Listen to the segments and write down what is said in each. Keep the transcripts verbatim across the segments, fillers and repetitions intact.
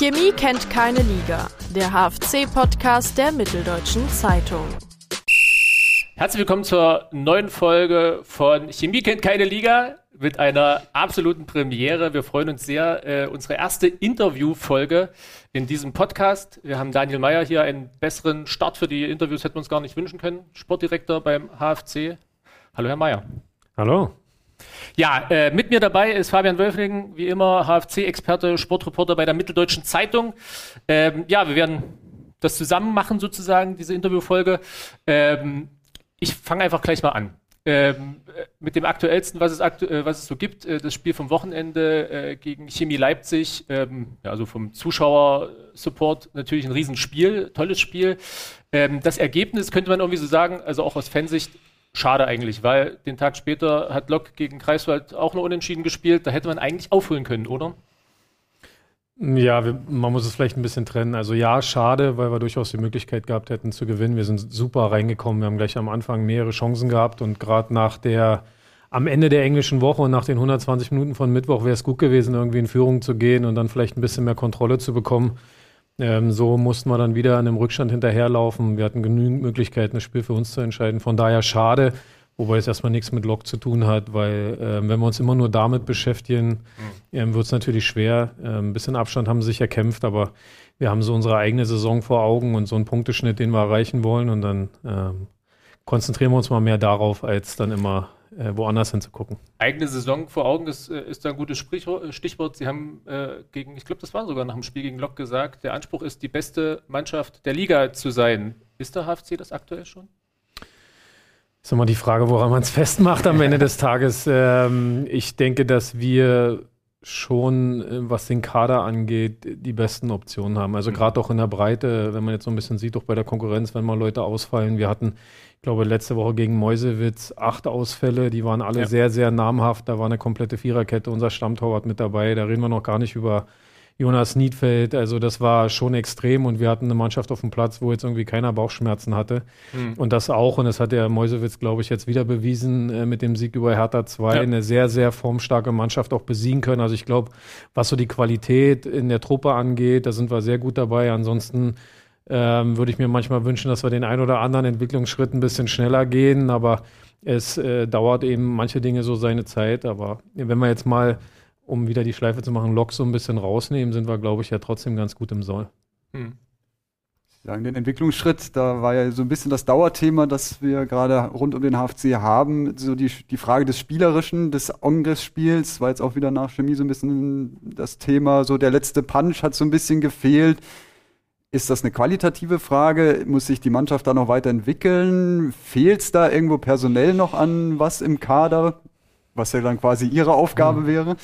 Chemie kennt keine Liga. Der H F C-Podcast der Mitteldeutschen Zeitung. Herzlich willkommen zur neuen Folge von Chemie kennt keine Liga mit einer absoluten Premiere. Wir freuen uns sehr. Äh, unsere erste Interviewfolge in diesem Podcast. Wir haben Daniel Meyer hier. Einen besseren Start für die Interviews hätten wir uns gar nicht wünschen können. Sportdirektor beim H F C. Hallo, Herr Meyer. Hallo. Ja, äh, mit mir dabei ist Fabian Wölfling, wie immer H F C-Experte, Sportreporter bei der Mitteldeutschen Zeitung. Ähm, ja, wir werden das zusammen machen sozusagen, diese Interviewfolge. Ähm, ich fange einfach gleich mal an. Ähm, mit dem aktuellsten, was es, aktu- äh, was es so gibt, äh, das Spiel vom Wochenende äh, gegen Chemie Leipzig, ähm, ja, also vom Zuschauersupport natürlich ein Riesenspiel, tolles Spiel. Ähm, das Ergebnis könnte man irgendwie so sagen, also auch aus Fansicht, schade eigentlich, weil den Tag später hat Lok gegen Greifswald auch noch unentschieden gespielt. Da hätte man eigentlich aufholen können, oder? Ja, wir, man muss es vielleicht ein bisschen trennen. Also ja, schade, weil wir durchaus die Möglichkeit gehabt hätten zu gewinnen. Wir sind super reingekommen. Wir haben gleich am Anfang mehrere Chancen gehabt und gerade nach der, am Ende der englischen Woche und nach den hundertzwanzig Minuten von Mittwoch wäre es gut gewesen, irgendwie in Führung zu gehen und dann vielleicht ein bisschen mehr Kontrolle zu bekommen. Ähm, so mussten wir dann wieder an dem Rückstand hinterherlaufen. Wir hatten genügend Möglichkeiten, das Spiel für uns zu entscheiden. Von daher schade, wobei es erstmal nichts mit Lok zu tun hat, weil ähm, wenn wir uns immer nur damit beschäftigen, mhm. ähm, wird es natürlich schwer. Ähm, ein bisschen Abstand haben sie sich erkämpft, aber wir haben so unsere eigene Saison vor Augen und so einen Punkteschnitt, den wir erreichen wollen und dann ähm, konzentrieren wir uns mal mehr darauf, als dann immer äh, woanders hinzugucken. Eigene Saison vor Augen, das äh, ist da ein gutes Sprichwort, Stichwort. Sie haben äh, gegen, ich glaube, das war sogar nach dem Spiel gegen Lok gesagt, der Anspruch ist, die beste Mannschaft der Liga zu sein. Ist der H F C das aktuell schon? Das ist immer die Frage, woran man es festmacht am Ende des Tages. Ähm, ich denke, dass wir schon, was den Kader angeht, die besten Optionen haben. Also mhm. gerade auch in der Breite, wenn man jetzt so ein bisschen sieht, auch bei der Konkurrenz, wenn mal Leute ausfallen. Wir hatten, ich glaube, letzte Woche gegen Meuselwitz acht Ausfälle, die waren alle ja. sehr, sehr namhaft. Da war eine komplette Viererkette, unser Stammtorwart mit dabei. Da reden wir noch gar nicht über Jonas Niedfeld, also das war schon extrem und wir hatten eine Mannschaft auf dem Platz, wo jetzt irgendwie keiner Bauchschmerzen hatte mhm. und das auch und das hat der Meuselwitz, glaube ich, jetzt wieder bewiesen äh, mit dem Sieg über Hertha zwei, ja. eine sehr, sehr formstarke Mannschaft auch besiegen können, also ich glaube, was so die Qualität in der Truppe angeht, da sind wir sehr gut dabei, ansonsten ähm, würde ich mir manchmal wünschen, dass wir den ein oder anderen Entwicklungsschritt ein bisschen schneller gehen, aber es äh, dauert eben manche Dinge so seine Zeit, aber wenn wir jetzt mal um wieder die Schleife zu machen, Lok so ein bisschen rausnehmen, sind wir, glaube ich, ja trotzdem ganz gut im Soll. Hm. Sie sagen den Entwicklungsschritt, da war ja so ein bisschen das Dauerthema, das wir gerade rund um den H F C haben. So die, die Frage des Spielerischen, des Angriffsspiels, war jetzt auch wieder nach Chemie so ein bisschen das Thema. So der letzte Punch hat so ein bisschen gefehlt. Ist das eine qualitative Frage? Muss sich die Mannschaft da noch weiterentwickeln? Fehlt es da irgendwo personell noch an was im Kader, was ja dann quasi Ihre Aufgabe hm. wäre?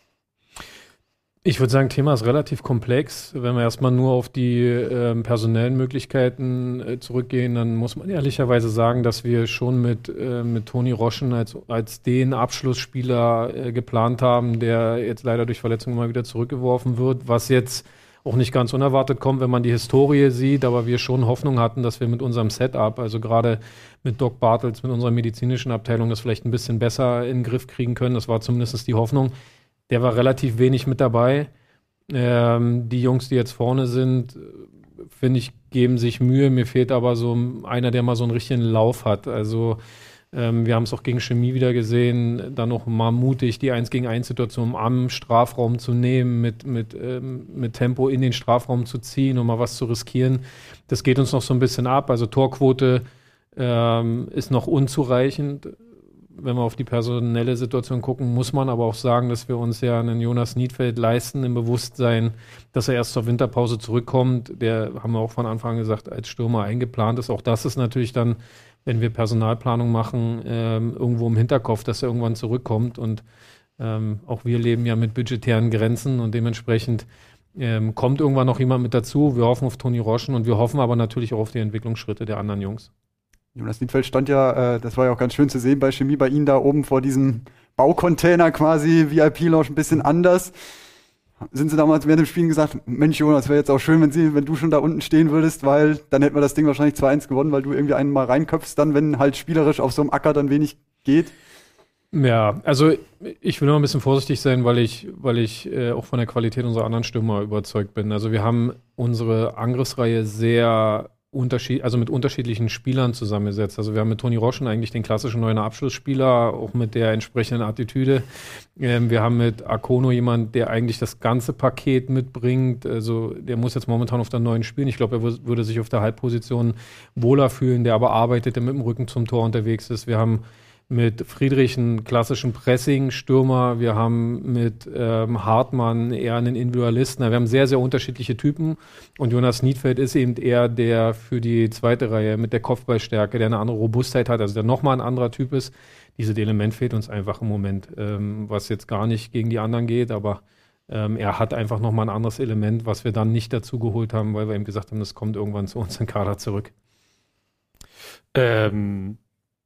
Ich würde sagen, Thema ist relativ komplex. Wenn wir erstmal nur auf die äh, personellen Möglichkeiten äh, zurückgehen, dann muss man ehrlicherweise sagen, dass wir schon mit, äh, mit Toni Roschen als, als den Abschlussspieler äh, geplant haben, der jetzt leider durch Verletzungen mal wieder zurückgeworfen wird, was jetzt auch nicht ganz unerwartet kommt, wenn man die Historie sieht, aber wir schon Hoffnung hatten, dass wir mit unserem Setup, also gerade mit Doc Bartels, mit unserer medizinischen Abteilung, das vielleicht ein bisschen besser in den Griff kriegen können. Das war zumindest die Hoffnung. Der war relativ wenig mit dabei. Ähm, die Jungs, die jetzt vorne sind, finde ich, geben sich Mühe. Mir fehlt aber so einer, der mal so einen richtigen Lauf hat. Also ähm, wir haben es auch gegen Chemie wieder gesehen, dann noch mal mutig die eins gegen eins Situation am Strafraum zu nehmen, mit, mit, ähm, mit Tempo in den Strafraum zu ziehen und mal was zu riskieren. Das geht uns noch so ein bisschen ab. Also Torquote ähm, ist noch unzureichend. Wenn wir auf die personelle Situation gucken, muss man aber auch sagen, dass wir uns ja einen Jonas Niedfeld leisten im Bewusstsein, dass er erst zur Winterpause zurückkommt. Der, haben wir auch von Anfang an gesagt, als Stürmer eingeplant ist. Auch das ist natürlich dann, wenn wir Personalplanung machen, ähm, irgendwo im Hinterkopf, dass er irgendwann zurückkommt. Und ähm, auch wir leben ja mit budgetären Grenzen und dementsprechend ähm, kommt irgendwann noch jemand mit dazu. Wir hoffen auf Toni Roschen und wir hoffen aber natürlich auch auf die Entwicklungsschritte der anderen Jungs. Jonas Niedfeld stand ja, äh, das war ja auch ganz schön zu sehen bei Chemie, bei Ihnen da oben vor diesem Baucontainer quasi, V I P-Lounge ein bisschen anders. Sind Sie damals während dem Spielen gesagt, Mensch Jonas, wäre jetzt auch schön, wenn, Sie, wenn du schon da unten stehen würdest, weil dann hätten wir das Ding wahrscheinlich zwei eins gewonnen, weil du irgendwie einen mal reinköpfst dann, wenn halt spielerisch auf so einem Acker dann wenig geht? Ja, also ich will noch ein bisschen vorsichtig sein, weil ich, weil ich äh, auch von der Qualität unserer anderen Stürmer überzeugt bin. Also wir haben unsere Angriffsreihe sehr unterschied, also mit unterschiedlichen Spielern zusammengesetzt. Also wir haben mit Toni Roschen eigentlich den klassischen neuen Abschlussspieler, auch mit der entsprechenden Attitüde. Ähm, wir haben mit Akono jemanden, der eigentlich das ganze Paket mitbringt. Also der muss jetzt momentan auf der neuen spielen. Ich glaube, er w- würde sich auf der Halbposition wohler fühlen, der aber arbeitet, der mit dem Rücken zum Tor unterwegs ist. Wir haben mit Friedrich einen klassischen Pressing-Stürmer, wir haben mit ähm, Hartmann eher einen Individualisten. Wir haben sehr, sehr unterschiedliche Typen und Jonas Niedfeld ist eben eher der für die zweite Reihe mit der Kopfballstärke, der eine andere Robustheit hat, also der nochmal ein anderer Typ ist. Dieses Element fehlt uns einfach im Moment, ähm, was jetzt gar nicht gegen die anderen geht, aber ähm, er hat einfach nochmal ein anderes Element, was wir dann nicht dazu geholt haben, weil wir eben gesagt haben, das kommt irgendwann zu uns in Kader zurück. Ähm,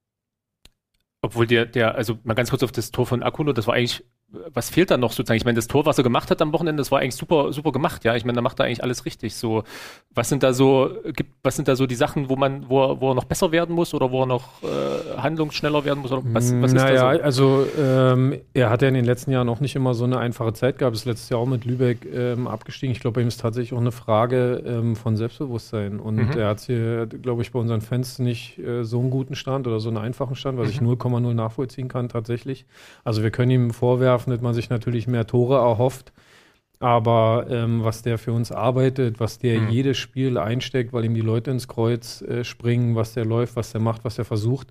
obwohl der, der, also mal ganz kurz auf das Tor von Akono, das war eigentlich, was fehlt da noch sozusagen? Ich meine, das Tor, was er gemacht hat am Wochenende, das war eigentlich super, super gemacht, ja. Ich meine, da macht er eigentlich alles richtig. So, was sind da so, gibt, was sind da so die Sachen, wo man, wo er, wo er noch besser werden muss oder wo er noch äh, handlungsschneller werden muss? Oder was, was ist naja, da so? also ähm, er hat ja in den letzten Jahren auch nicht immer so eine einfache Zeit gehabt. Ist letztes Jahr auch mit Lübeck ähm, abgestiegen. Ich glaube, bei ihm ist tatsächlich auch eine Frage ähm, von Selbstbewusstsein. Und Mhm. er hat hier, glaube ich, bei unseren Fans nicht äh, so einen guten Stand oder so einen einfachen Stand, was ich null Komma null nachvollziehen kann tatsächlich. Also wir können ihm vorwerfen, dass man sich natürlich mehr Tore erhofft. Aber ähm, was der für uns arbeitet, was der Mhm. jedes Spiel einsteckt, weil ihm die Leute ins Kreuz äh, springen, was der läuft, was der macht, was der versucht,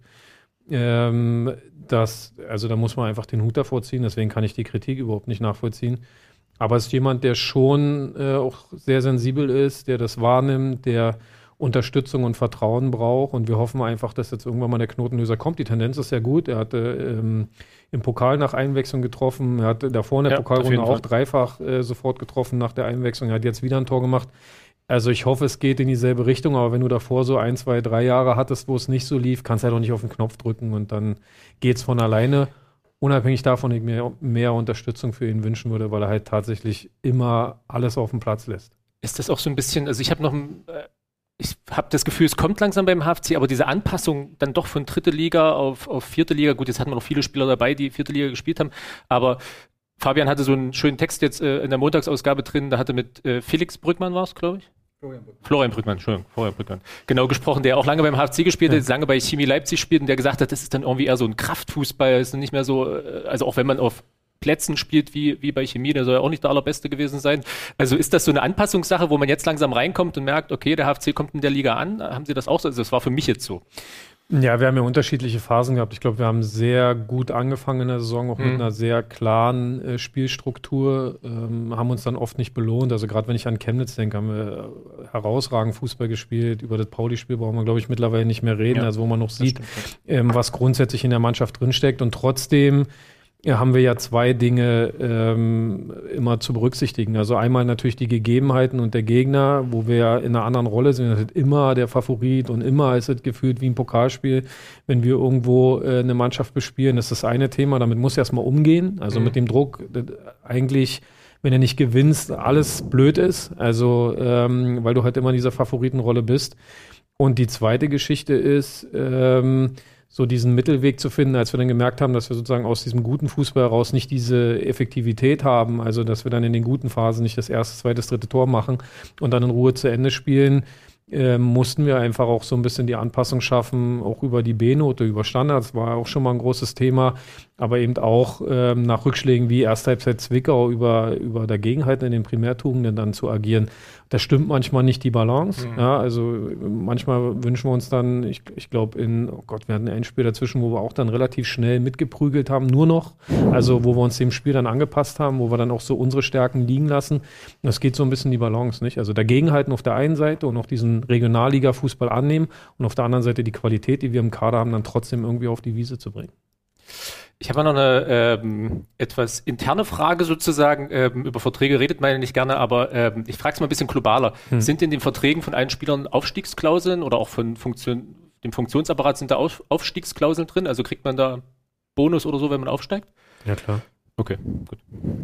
ähm, das, also da muss man einfach den Hut davor ziehen. Deswegen kann ich die Kritik überhaupt nicht nachvollziehen. Aber es ist jemand, der schon äh, auch sehr sensibel ist, der das wahrnimmt, der Unterstützung und Vertrauen braucht. Und wir hoffen einfach, dass jetzt irgendwann mal der Knotenlöser kommt. Die Tendenz ist sehr gut. Er hatte ähm, im Pokal nach Einwechslung getroffen. Er hatte davor in der Ja, auf Pokalrunde jeden auch Fall. dreifach äh, sofort getroffen nach der Einwechslung. Er hat jetzt wieder ein Tor gemacht. Also ich hoffe, es geht in dieselbe Richtung. Aber wenn du davor so ein, zwei, drei Jahre hattest, wo es nicht so lief, kannst du halt auch nicht auf den Knopf drücken und dann geht's von alleine. Unabhängig davon, ich mir mehr Unterstützung für ihn wünschen würde, weil er halt tatsächlich immer alles auf den Platz lässt. Ist das auch so ein bisschen, also ich habe noch, ein, äh, ich habe das Gefühl, es kommt langsam beim H F C, aber diese Anpassung dann doch von dritte Liga auf, auf vierte Liga, gut, jetzt hatten wir noch viele Spieler dabei, die vierte Liga gespielt haben, aber Fabian hatte so einen schönen Text jetzt äh, in der Montagsausgabe drin, da hatte mit äh, Felix Brückmann war es, glaube ich. Florian Brückmann. Florian Brückmann, Entschuldigung, Florian Brückmann. Genau gesprochen, der auch lange beim H F C gespielt hat, Ja. lange bei Chemie Leipzig spielt und der gesagt hat, das ist dann irgendwie eher so ein Kraftfußball, ist nicht mehr so, äh, also auch wenn man auf Plätzen spielt wie, wie bei Chemie, der soll ja auch nicht der allerbeste gewesen sein. Also ist das so eine Anpassungssache, wo man jetzt langsam reinkommt und merkt, okay, der H F C kommt in der Liga an, haben Sie das auch so? Also das war für mich jetzt so. Ja, wir haben ja unterschiedliche Phasen gehabt. Ich glaube, wir haben sehr gut angefangen in der Saison, auch Mhm. mit einer sehr klaren äh, Spielstruktur, ähm, haben uns dann oft nicht belohnt. Also gerade wenn ich an Chemnitz denke, haben wir äh, herausragend Fußball gespielt. Über das Pauli-Spiel brauchen wir, glaube ich, mittlerweile nicht mehr reden. Ja, also wo man noch sieht, stimmt, ja. ähm, was grundsätzlich in der Mannschaft drinsteckt. Und trotzdem ja, haben wir ja zwei Dinge ähm, immer zu berücksichtigen. Also einmal natürlich die Gegebenheiten und der Gegner, wo wir ja in einer anderen Rolle sind. Das ist immer der Favorit und immer ist es gefühlt wie ein Pokalspiel. Wenn wir irgendwo äh, eine Mannschaft bespielen, ist das eine Thema. Damit muss erstmal umgehen. Also Mhm. mit dem Druck das eigentlich, wenn du nicht gewinnst, alles blöd ist. Also ähm, weil du halt immer in dieser Favoritenrolle bist. Und die zweite Geschichte ist, ähm, so diesen Mittelweg zu finden, als wir dann gemerkt haben, dass wir sozusagen aus diesem guten Fußball heraus nicht diese Effektivität haben, also dass wir dann in den guten Phasen nicht das erste, zweite, dritte Tor machen und dann in Ruhe zu Ende spielen, äh, mussten wir einfach auch so ein bisschen die Anpassung schaffen, auch über die B-Note, über Standards, war auch schon mal ein großes Thema, aber eben auch ähm, nach Rückschlägen wie erste Halbzeit Zwickau über, über Dagegenhalten in den Primärtugenden dann zu agieren. Das stimmt manchmal nicht die Balance. Mhm. Ja, also manchmal wünschen wir uns dann, ich, ich glaube in, oh Gott, wir hatten ein Spiel dazwischen, wo wir auch dann relativ schnell mitgeprügelt haben, nur noch. Also wo wir uns dem Spiel dann angepasst haben, wo wir dann auch so unsere Stärken liegen lassen. Das geht so ein bisschen die Balance, nicht? Also dagegenhalten auf der einen Seite und auch diesen Regionalliga-Fußball annehmen und auf der anderen Seite die Qualität, die wir im Kader haben, dann trotzdem irgendwie auf die Wiese zu bringen. Ich habe noch eine ähm, etwas interne Frage sozusagen. Ähm, über Verträge redet man ja nicht gerne, aber ähm, ich frage es mal ein bisschen globaler. Hm. Sind in den Verträgen von allen Spielern Aufstiegsklauseln oder auch von Funktion, dem Funktionsapparat sind da Auf, Aufstiegsklauseln drin? Also kriegt man da Bonus oder so, wenn man aufsteigt? Ja, klar. Okay, gut.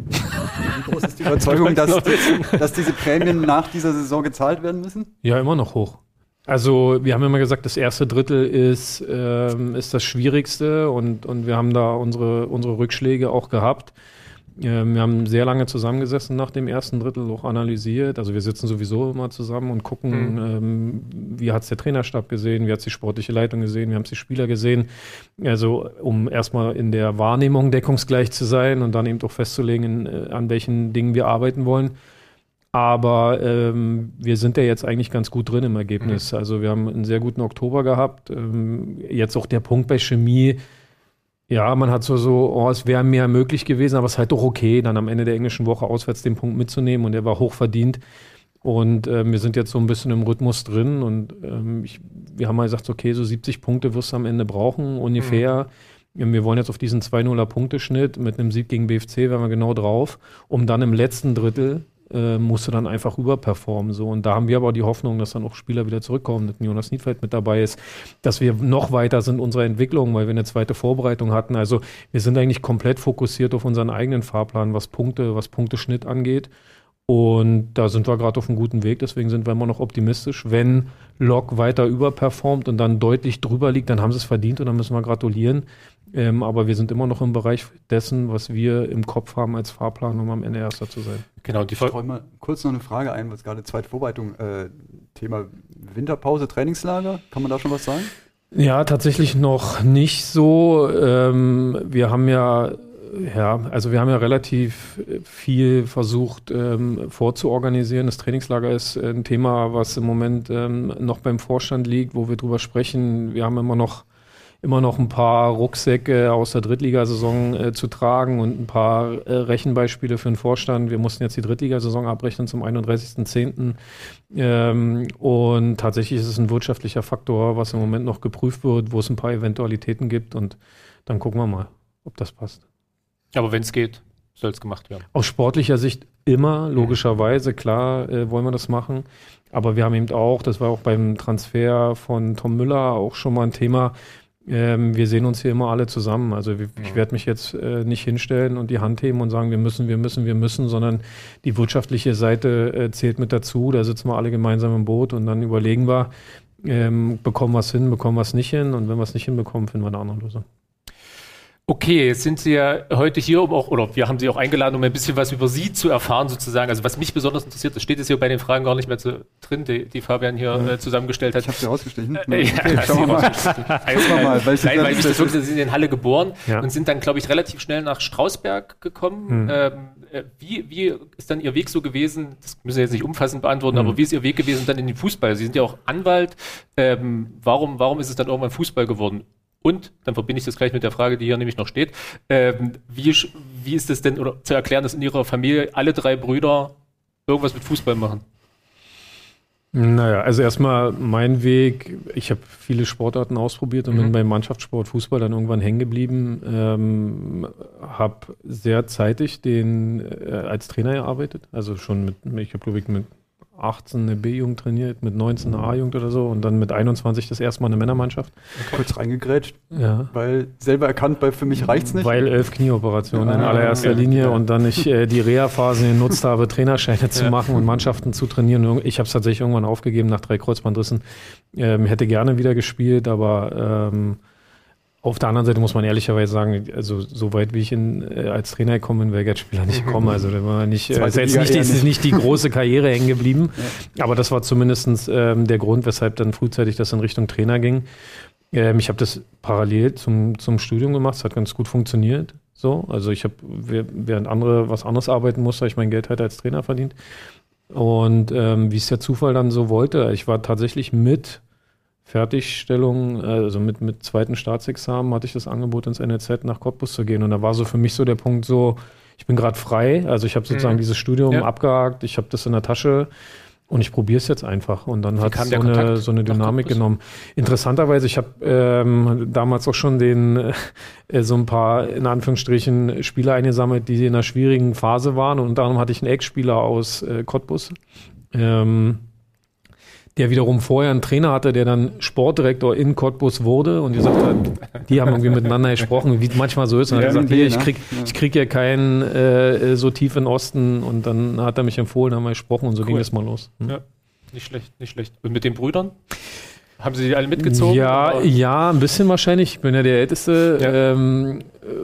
Wie groß ist die Überzeugung, dass, dass diese Prämien nach dieser Saison gezahlt werden müssen? Ja, immer noch hoch. Also wir haben immer gesagt, das erste Drittel ist, ähm, ist das Schwierigste und, und wir haben da unsere, unsere Rückschläge auch gehabt. Ähm, wir haben sehr lange zusammengesessen nach dem ersten Drittel, auch analysiert. Also wir sitzen sowieso immer zusammen und gucken, mhm. ähm, wie hat es der Trainerstab gesehen, wie hat es die sportliche Leitung gesehen, wie haben es die Spieler gesehen. Also um erstmal in der Wahrnehmung deckungsgleich zu sein und dann eben auch festzulegen, in, an welchen Dingen wir arbeiten wollen. Aber ähm, wir sind ja jetzt eigentlich ganz gut drin im Ergebnis. Mhm. Also wir haben einen sehr guten Oktober gehabt. Ähm, jetzt auch der Punkt bei Chemie. Ja, man hat so, so oh, es wäre mehr möglich gewesen, aber es ist halt doch okay, dann am Ende der englischen Woche auswärts den Punkt mitzunehmen. Und der war hoch verdient. Und ähm, wir sind jetzt so ein bisschen im Rhythmus drin. Und ähm, ich, wir haben mal gesagt, okay, so siebzig Punkte wirst du am Ende brauchen, ungefähr. Mhm. Wir wollen jetzt auf diesen zwei null Punkteschnitt mit einem Sieg gegen B F C, wären wir genau drauf, um dann im letzten Drittel Äh, musst du dann einfach überperformen. So. Und da haben wir aber die Hoffnung, dass dann auch Spieler wieder zurückkommen, dass Jonas Niedfeld mit dabei ist, dass wir noch weiter sind in unserer Entwicklung, weil wir eine zweite Vorbereitung hatten. Also wir sind eigentlich komplett fokussiert auf unseren eigenen Fahrplan, was Punkte, was Punkteschnitt angeht. Und da sind wir gerade auf einem guten Weg, deswegen sind wir immer noch optimistisch. Wenn Lok weiter überperformt und dann deutlich drüber liegt, dann haben sie es verdient und dann müssen wir gratulieren. Ähm, aber wir sind immer noch im Bereich dessen, was wir im Kopf haben als Fahrplan, um am Ende Erster zu sein. Genau, die ich streue mal kurz noch eine Frage ein, was gerade zweite Vorbereitung, äh, Thema Winterpause, Trainingslager, kann man da schon was sagen? Ja, tatsächlich noch nicht so. Ähm, wir haben ja Ja, also wir haben ja relativ viel versucht ähm, vorzuorganisieren. Das Trainingslager ist ein Thema, was im Moment ähm, noch beim Vorstand liegt, wo wir drüber sprechen. Wir haben immer noch immer noch ein paar Rucksäcke aus der Drittligasaison äh, zu tragen und ein paar äh, Rechenbeispiele für den Vorstand. Wir mussten jetzt die Drittligasaison abrechnen zum einunddreißigsten zehnten Ähm, und tatsächlich ist es ein wirtschaftlicher Faktor, was im Moment noch geprüft wird, wo es ein paar Eventualitäten gibt und dann gucken wir mal, ob das passt. Aber wenn es geht, soll es gemacht werden. Aus sportlicher Sicht immer, logischerweise, klar äh, wollen wir das machen. Aber wir haben eben auch, das war auch beim Transfer von Tom Müller auch schon mal ein Thema, ähm, wir sehen uns hier immer alle zusammen. Also wir, ich werde mich jetzt äh, nicht hinstellen und die Hand heben und sagen, wir müssen, wir müssen, wir müssen, sondern die wirtschaftliche Seite äh, zählt mit dazu. Da sitzen wir alle gemeinsam im Boot und dann überlegen wir, ähm, bekommen wir es hin, bekommen wir es nicht hin und wenn wir es nicht hinbekommen, finden wir eine andere Lösung. Okay, jetzt sind Sie ja heute hier, um auch, oder wir haben Sie auch eingeladen, um ein bisschen was über Sie zu erfahren sozusagen. Also was mich besonders interessiert, das steht jetzt hier bei den Fragen gar nicht mehr zu, drin, die, die Fabian hier äh, zusammengestellt hat. Ich habe sie rausgestrichen. Äh, okay, ja, schauen wir mal. mal, mal weil ich Nein, weil mich das wirklich, Sie sind in Halle geboren ja. und sind dann, glaube ich, relativ schnell nach Strausberg gekommen. Hm. Ähm, äh, wie, wie ist dann Ihr Weg so gewesen, das müssen Sie jetzt nicht umfassend beantworten, hm. aber wie ist Ihr Weg gewesen dann in den Fußball? Sie sind ja auch Anwalt. Ähm, warum, warum ist es dann irgendwann Fußball geworden? Und, dann verbinde ich das gleich mit der Frage, die hier nämlich noch steht, ähm, wie, wie ist es denn, oder zu erklären, dass in Ihrer Familie alle drei Brüder irgendwas mit Fußball machen? Naja, also erstmal mein Weg, ich habe viele Sportarten ausprobiert und mhm. bin beim Mannschaftssport Fußball dann irgendwann hängen geblieben, ähm, habe sehr zeitig den äh, als Trainer gearbeitet, also schon mit, ich habe glaube ich mit achtzehn eine B-Jugend trainiert, mit neunzehn eine A-Jugend oder so und dann mit einundzwanzig das erste Mal eine Männermannschaft. Okay. Kurz reingegrätscht, ja. weil selber erkannt, weil für mich reicht's nicht. Weil elf Knieoperationen ah, in allererster okay. Linie ja. und dann ich äh, die Reha-Phase genutzt habe, Trainerscheine zu ja. machen und Mannschaften zu trainieren. Ich habe es tatsächlich irgendwann aufgegeben nach drei Kreuzbandrissen. Ähm, hätte gerne wieder gespielt, aber ähm, auf der anderen Seite muss man ehrlicherweise sagen, also so weit wie ich in, äh, als Trainer gekommen bin, wäre ich als Spieler nicht gekommen. Also da war nicht, äh, ist jetzt nicht, die, ist nicht die große Karriere hängen geblieben. Ja. Aber das war zumindest ähm, der Grund, weshalb dann frühzeitig das in Richtung Trainer ging. Ähm, ich habe das parallel zum, zum Studium gemacht. Es hat ganz gut funktioniert. So, also ich habe, während andere was anderes arbeiten musste, habe ich mein Geld halt als Trainer verdient. Und ähm, wie es der Zufall dann so wollte, ich war tatsächlich mit Fertigstellung, also mit, mit zweiten Staatsexamen hatte ich das Angebot, ins N L Z nach Cottbus zu gehen. Und da war so für mich so der Punkt so, ich bin gerade frei, also ich habe sozusagen mhm. dieses Studium ja. abgehakt, ich habe das in der Tasche und ich probiere es jetzt einfach. Und dann hat es so eine, so eine Dynamik genommen. Interessanterweise, ich habe ähm, damals auch schon den äh, so ein paar, in Anführungsstrichen, Spieler eingesammelt, die in einer schwierigen Phase waren. Und unter anderem hatte ich einen Ex-Spieler aus äh, Cottbus, ähm, der wiederum vorher einen Trainer hatte, der dann Sportdirektor in Cottbus wurde und gesagt hat, die haben irgendwie miteinander gesprochen, wie es manchmal so ist. Und ja, hat gesagt, hier, ich krieg, ja. ich krieg ja keinen äh, so tief in Osten und dann hat er mich empfohlen, haben wir gesprochen und so cool. ging es mal los. Hm. Ja. Nicht schlecht, nicht schlecht. Und mit den Brüdern? Haben Sie die alle mitgezogen? Ja, oder? ja, ein bisschen wahrscheinlich. Ich bin ja der Älteste. Ja. Ähm,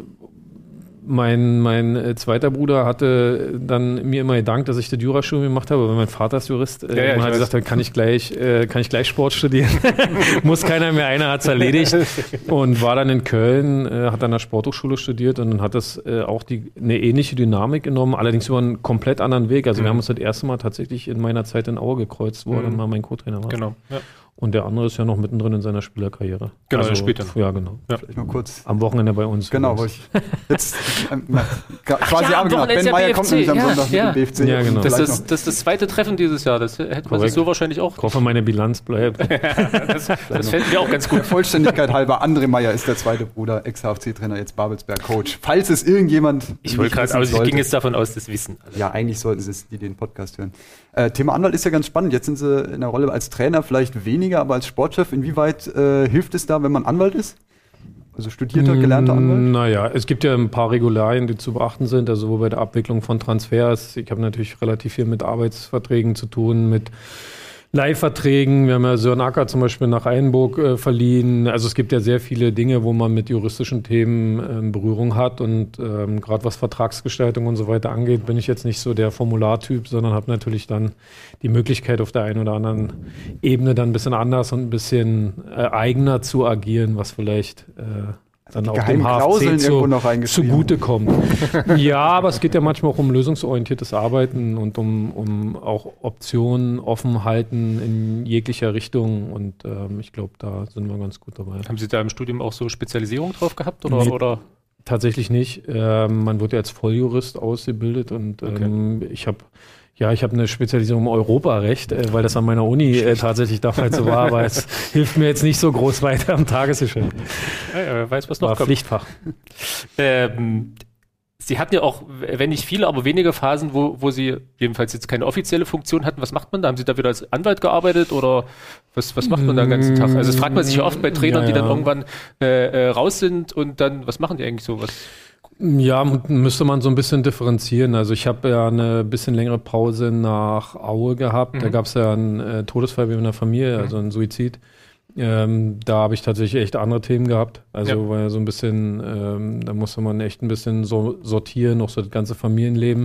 Mein, mein äh, zweiter Bruder hatte dann mir immer gedankt, dass ich das Jurastudium gemacht habe, weil mein Vater ist Jurist. Äh, ja, ja, und hat gesagt, kann ich gleich, äh, kann ich gleich Sport studieren. Muss keiner mehr, einer hat es erledigt. Und war dann in Köln, äh, hat an der Sporthochschule studiert und dann hat das äh, auch die, eine ähnliche Dynamik genommen, allerdings über einen komplett anderen Weg. Also mhm. wir haben uns das erste Mal tatsächlich in meiner Zeit in Aue gekreuzt, wo mhm. er dann mal mein Co-Trainer war. Genau, ja. Und der andere ist ja noch mittendrin in seiner Spielerkarriere. Genau, also, der spielt dann. Ja, genau. Ja. Vielleicht mal kurz. Am Wochenende bei uns. Genau, wo ich jetzt ähm, na, quasi ja, am Wochenende. Ben ja Meier B F C. kommt nämlich am Ja, Sonntag ja. mit dem B F C. Ja, genau. Das ist das, das ist das zweite Treffen dieses Jahr. Das hätte man sich so wahrscheinlich auch. Ich hoffe, meine Bilanz bleibt. das das fällt mir auch ganz gut. Der Vollständigkeit halber, André Meier ist der zweite Bruder, Ex-H F C-Trainer, jetzt Babelsberg-Coach. Falls es irgendjemand Ich wollte gerade, aber ich ging jetzt davon aus, das wissen. Ja, eigentlich sollten sie es, die den Podcast hören. Äh, Thema Anwalt ist ja ganz spannend. Jetzt sind sie in der Rolle als Trainer vielleicht weniger, aber als Sportchef. Inwieweit äh, hilft es da, wenn man Anwalt ist? Also studierter, gelernter Anwalt? Naja, es gibt ja ein paar Regularien, die zu beachten sind. Also wo bei der Abwicklung von Transfers. Ich habe natürlich relativ viel mit Arbeitsverträgen zu tun, mit Leihverträgen. Wir haben ja Sören Acker zum Beispiel nach Einburg äh, verliehen. Also es gibt ja sehr viele Dinge, wo man mit juristischen Themen äh, Berührung hat. Und ähm, gerade was Vertragsgestaltung und so weiter angeht, bin ich jetzt nicht so der Formulartyp, sondern habe natürlich dann die Möglichkeit, auf der einen oder anderen Ebene dann ein bisschen anders und ein bisschen äh, eigener zu agieren, was vielleicht äh, dann auch dem H F C zu, zugutekommt. Ja, aber es geht ja manchmal auch um lösungsorientiertes Arbeiten und um, um auch Optionen offen halten in jeglicher Richtung und ähm, ich glaube, da sind wir ganz gut dabei. Haben Sie da im Studium auch so Spezialisierung drauf gehabt? Oder, Nee, oder? Tatsächlich nicht. Ähm, man wird ja als Volljurist ausgebildet und ähm, okay. ich habe Ja, ich habe eine Spezialisierung im Europarecht, äh, weil das an meiner Uni äh, tatsächlich damals so war, aber es hilft mir jetzt nicht so groß weiter am Tagesgeschäft. Ja, ja, wer weiß, was noch war kommt. Pflichtfach. Ähm, Sie hatten ja auch, wenn nicht viele, aber wenige Phasen, wo, wo Sie jedenfalls jetzt keine offizielle Funktion hatten. Was macht man da? Haben Sie da wieder als Anwalt gearbeitet oder was, was macht man da den ganzen Tag? Also das fragt man sich ja oft bei Trainern, ja, ja. die dann irgendwann äh, raus sind und dann, was machen die eigentlich so? Was? Ja, müsste man so ein bisschen differenzieren. Also ich habe ja eine bisschen längere Pause nach Aue gehabt. Mhm. Da gab es ja einen äh, Todesfall in der Familie, also einen Suizid. Ähm, da habe ich tatsächlich echt andere Themen gehabt. Also ja. weil so ein bisschen, ähm, da musste man echt ein bisschen so sortieren, auch so das ganze Familienleben.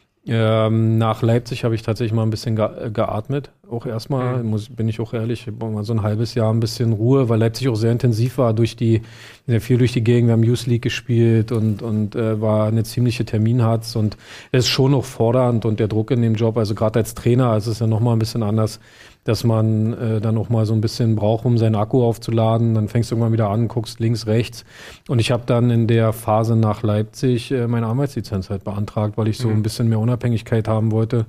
Ähm, nach Leipzig habe ich tatsächlich mal ein bisschen ge- geatmet. Auch erstmal, mhm. muss, bin ich auch ehrlich, mal so ein halbes Jahr ein bisschen Ruhe, weil Leipzig auch sehr intensiv war durch die, sehr viel durch die Gegend. Wir haben Youth League gespielt und, und äh, war eine ziemliche Terminhatz und es ist schon noch fordernd und der Druck in dem Job, also gerade als Trainer, ist es ja nochmal ein bisschen anders, dass man äh, dann auch mal so ein bisschen braucht, um seinen Akku aufzuladen. Dann fängst du irgendwann wieder an, guckst links, rechts. Und ich habe dann in der Phase nach Leipzig äh, meine Arbeitslizenz halt beantragt, weil ich so mhm. ein bisschen mehr Unabhängigkeit haben wollte.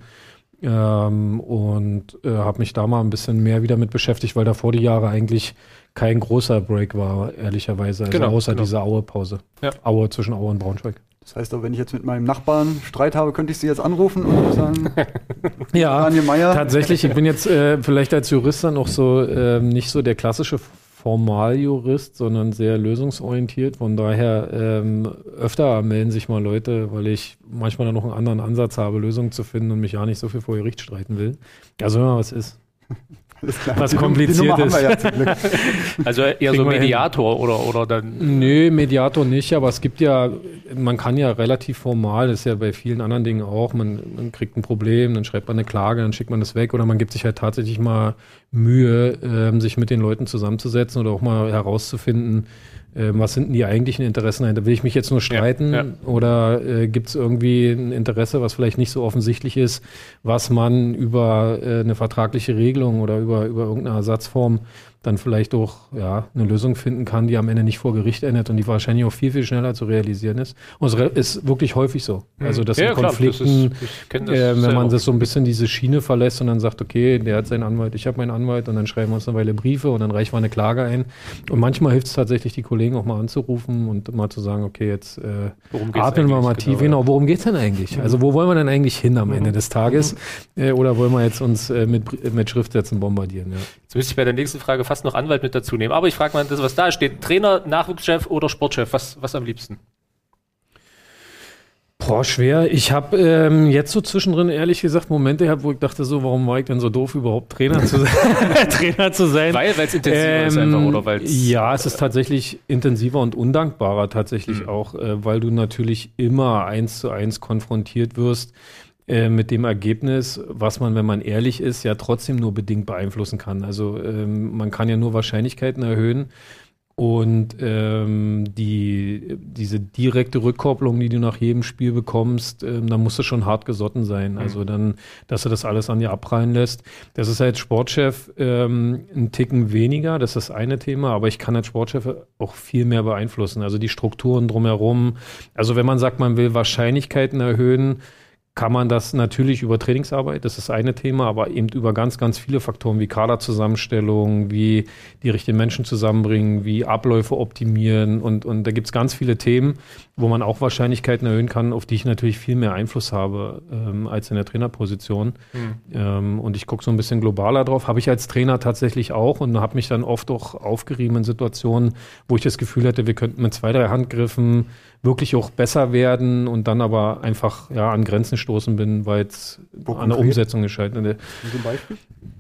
Ähm, und äh, habe mich da mal ein bisschen mehr wieder mit beschäftigt, weil davor die Jahre eigentlich kein großer Break war, ehrlicherweise. Also genau, außer genau. diese Aue-Pause. Ja. Aue zwischen Aue und Braunschweig. Das heißt auch, wenn ich jetzt mit meinem Nachbarn Streit habe, könnte ich Sie jetzt anrufen und sagen, ja, Daniel Meier. Tatsächlich, ich bin jetzt äh, vielleicht als Jurist dann auch so äh, nicht so der klassische Formaljurist, sondern sehr lösungsorientiert. Von daher ähm, öfter melden sich mal Leute, weil ich manchmal dann noch einen anderen Ansatz habe, Lösungen zu finden und mich ja nicht so viel vor Gericht streiten will. Also wenn mal was ist. Was kompliziert ist. Ja zum Glück. Also eher so Mediator oder, oder dann? Nö, Mediator nicht, aber es gibt ja, man kann ja relativ formal, das ist ja bei vielen anderen Dingen auch, man, man kriegt ein Problem, dann schreibt man eine Klage, dann schickt man das weg oder man gibt sich halt tatsächlich mal Mühe, ähm, sich mit den Leuten zusammenzusetzen oder auch mal herauszufinden, ähm, was sind denn die eigentlichen Interessen dahinter? Will ich mich jetzt nur streiten ja, ja. oder äh, gibt es irgendwie ein Interesse, was vielleicht nicht so offensichtlich ist, was man über äh, eine vertragliche Regelung oder über, über irgendeine Ersatzform dann vielleicht auch ja, eine Lösung finden kann, die am Ende nicht vor Gericht endet und die wahrscheinlich auch viel, viel schneller zu realisieren ist. Und es ist wirklich häufig so. Also das ja, in Konflikten, klar, das ist, äh, wenn man das so ein bisschen diese Schiene verlässt und dann sagt, okay, der hat seinen Anwalt, ich habe meinen Anwalt und dann schreiben wir uns eine Weile Briefe und dann reichen wir eine Klage ein. Und manchmal hilft es tatsächlich, die Kollegen auch mal anzurufen und mal zu sagen, okay, jetzt äh, atmen wir mal tief. Genau, genau, worum geht's denn eigentlich? Mhm. Also wo wollen wir denn eigentlich hin am Ende des Tages? Mhm. Äh, oder wollen wir jetzt uns äh, mit, mit Schriftsätzen bombardieren? Ja. Jetzt müsste ich bei der nächsten Frage fast noch Anwalt mit dazu nehmen. Aber ich frage mal, das, was da steht, Trainer, Nachwuchschef oder Sportchef, was, was am liebsten? Boah, schwer. Ich habe ähm, jetzt so zwischendrin ehrlich gesagt Momente gehabt, wo ich dachte so, warum war ich denn so doof, überhaupt Trainer zu sein? Trainer zu sein. Weil es intensiver ähm, ist einfach, oder weil ja, es ist tatsächlich intensiver und undankbarer tatsächlich mhm. auch, äh, weil du natürlich immer eins zu eins konfrontiert wirst äh, mit dem Ergebnis, was man, wenn man ehrlich ist, ja trotzdem nur bedingt beeinflussen kann. Also ähm, man kann ja nur Wahrscheinlichkeiten erhöhen. Und ähm, die, diese direkte Rückkopplung, die du nach jedem Spiel bekommst, ähm, da musst du schon hart gesotten sein. Also dann, dass du das alles an dir abprallen lässt. Das ist als Sportchef ähm, ein Ticken weniger, das ist das eine Thema, aber ich kann als Sportchef auch viel mehr beeinflussen. Also die Strukturen drumherum. Also wenn man sagt, man will Wahrscheinlichkeiten erhöhen, kann man das natürlich über Trainingsarbeit, das ist das eine Thema, aber eben über ganz, ganz viele Faktoren wie Kaderzusammenstellung, wie die richtigen Menschen zusammenbringen, wie Abläufe optimieren und, und da gibt es ganz viele Themen, wo man auch Wahrscheinlichkeiten erhöhen kann, auf die ich natürlich viel mehr Einfluss habe ähm, als in der Trainerposition. Mhm. Ähm, und ich gucke so ein bisschen globaler drauf, habe ich als Trainer tatsächlich auch und habe mich dann oft auch aufgerieben in Situationen, wo ich das Gefühl hatte, wir könnten mit zwei, drei Handgriffen wirklich auch besser werden und dann aber einfach ja, an Grenzen stoßen bin, weil es an der Umsetzung gescheitert ist. Zum Beispiel?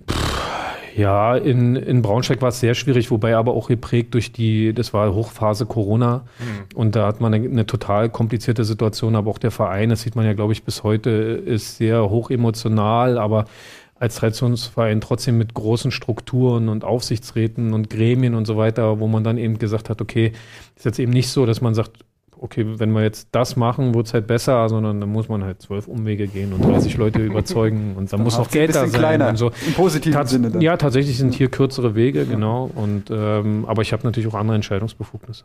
Ja, in, in Braunschweig war es sehr schwierig, wobei aber auch geprägt durch die, das war Hochphase Corona mhm. und da hat man eine, eine total komplizierte Situation, aber auch der Verein, das sieht man ja, glaube ich, bis heute, ist sehr hochemotional, aber als Traditionsverein trotzdem mit großen Strukturen und Aufsichtsräten und Gremien und so weiter, wo man dann eben gesagt hat, okay, ist jetzt eben nicht so, dass man sagt, okay, wenn wir jetzt das machen, wird es halt besser, sondern dann muss man halt zwölf Umwege gehen und dreißig Leute überzeugen und dann, dann muss auch Geld da sein. Kleiner, und so. Im positiven Tats- Sinne dann. Ja, tatsächlich sind hier kürzere Wege, ja. genau. Und, ähm, aber ich habe natürlich auch andere Entscheidungsbefugnisse.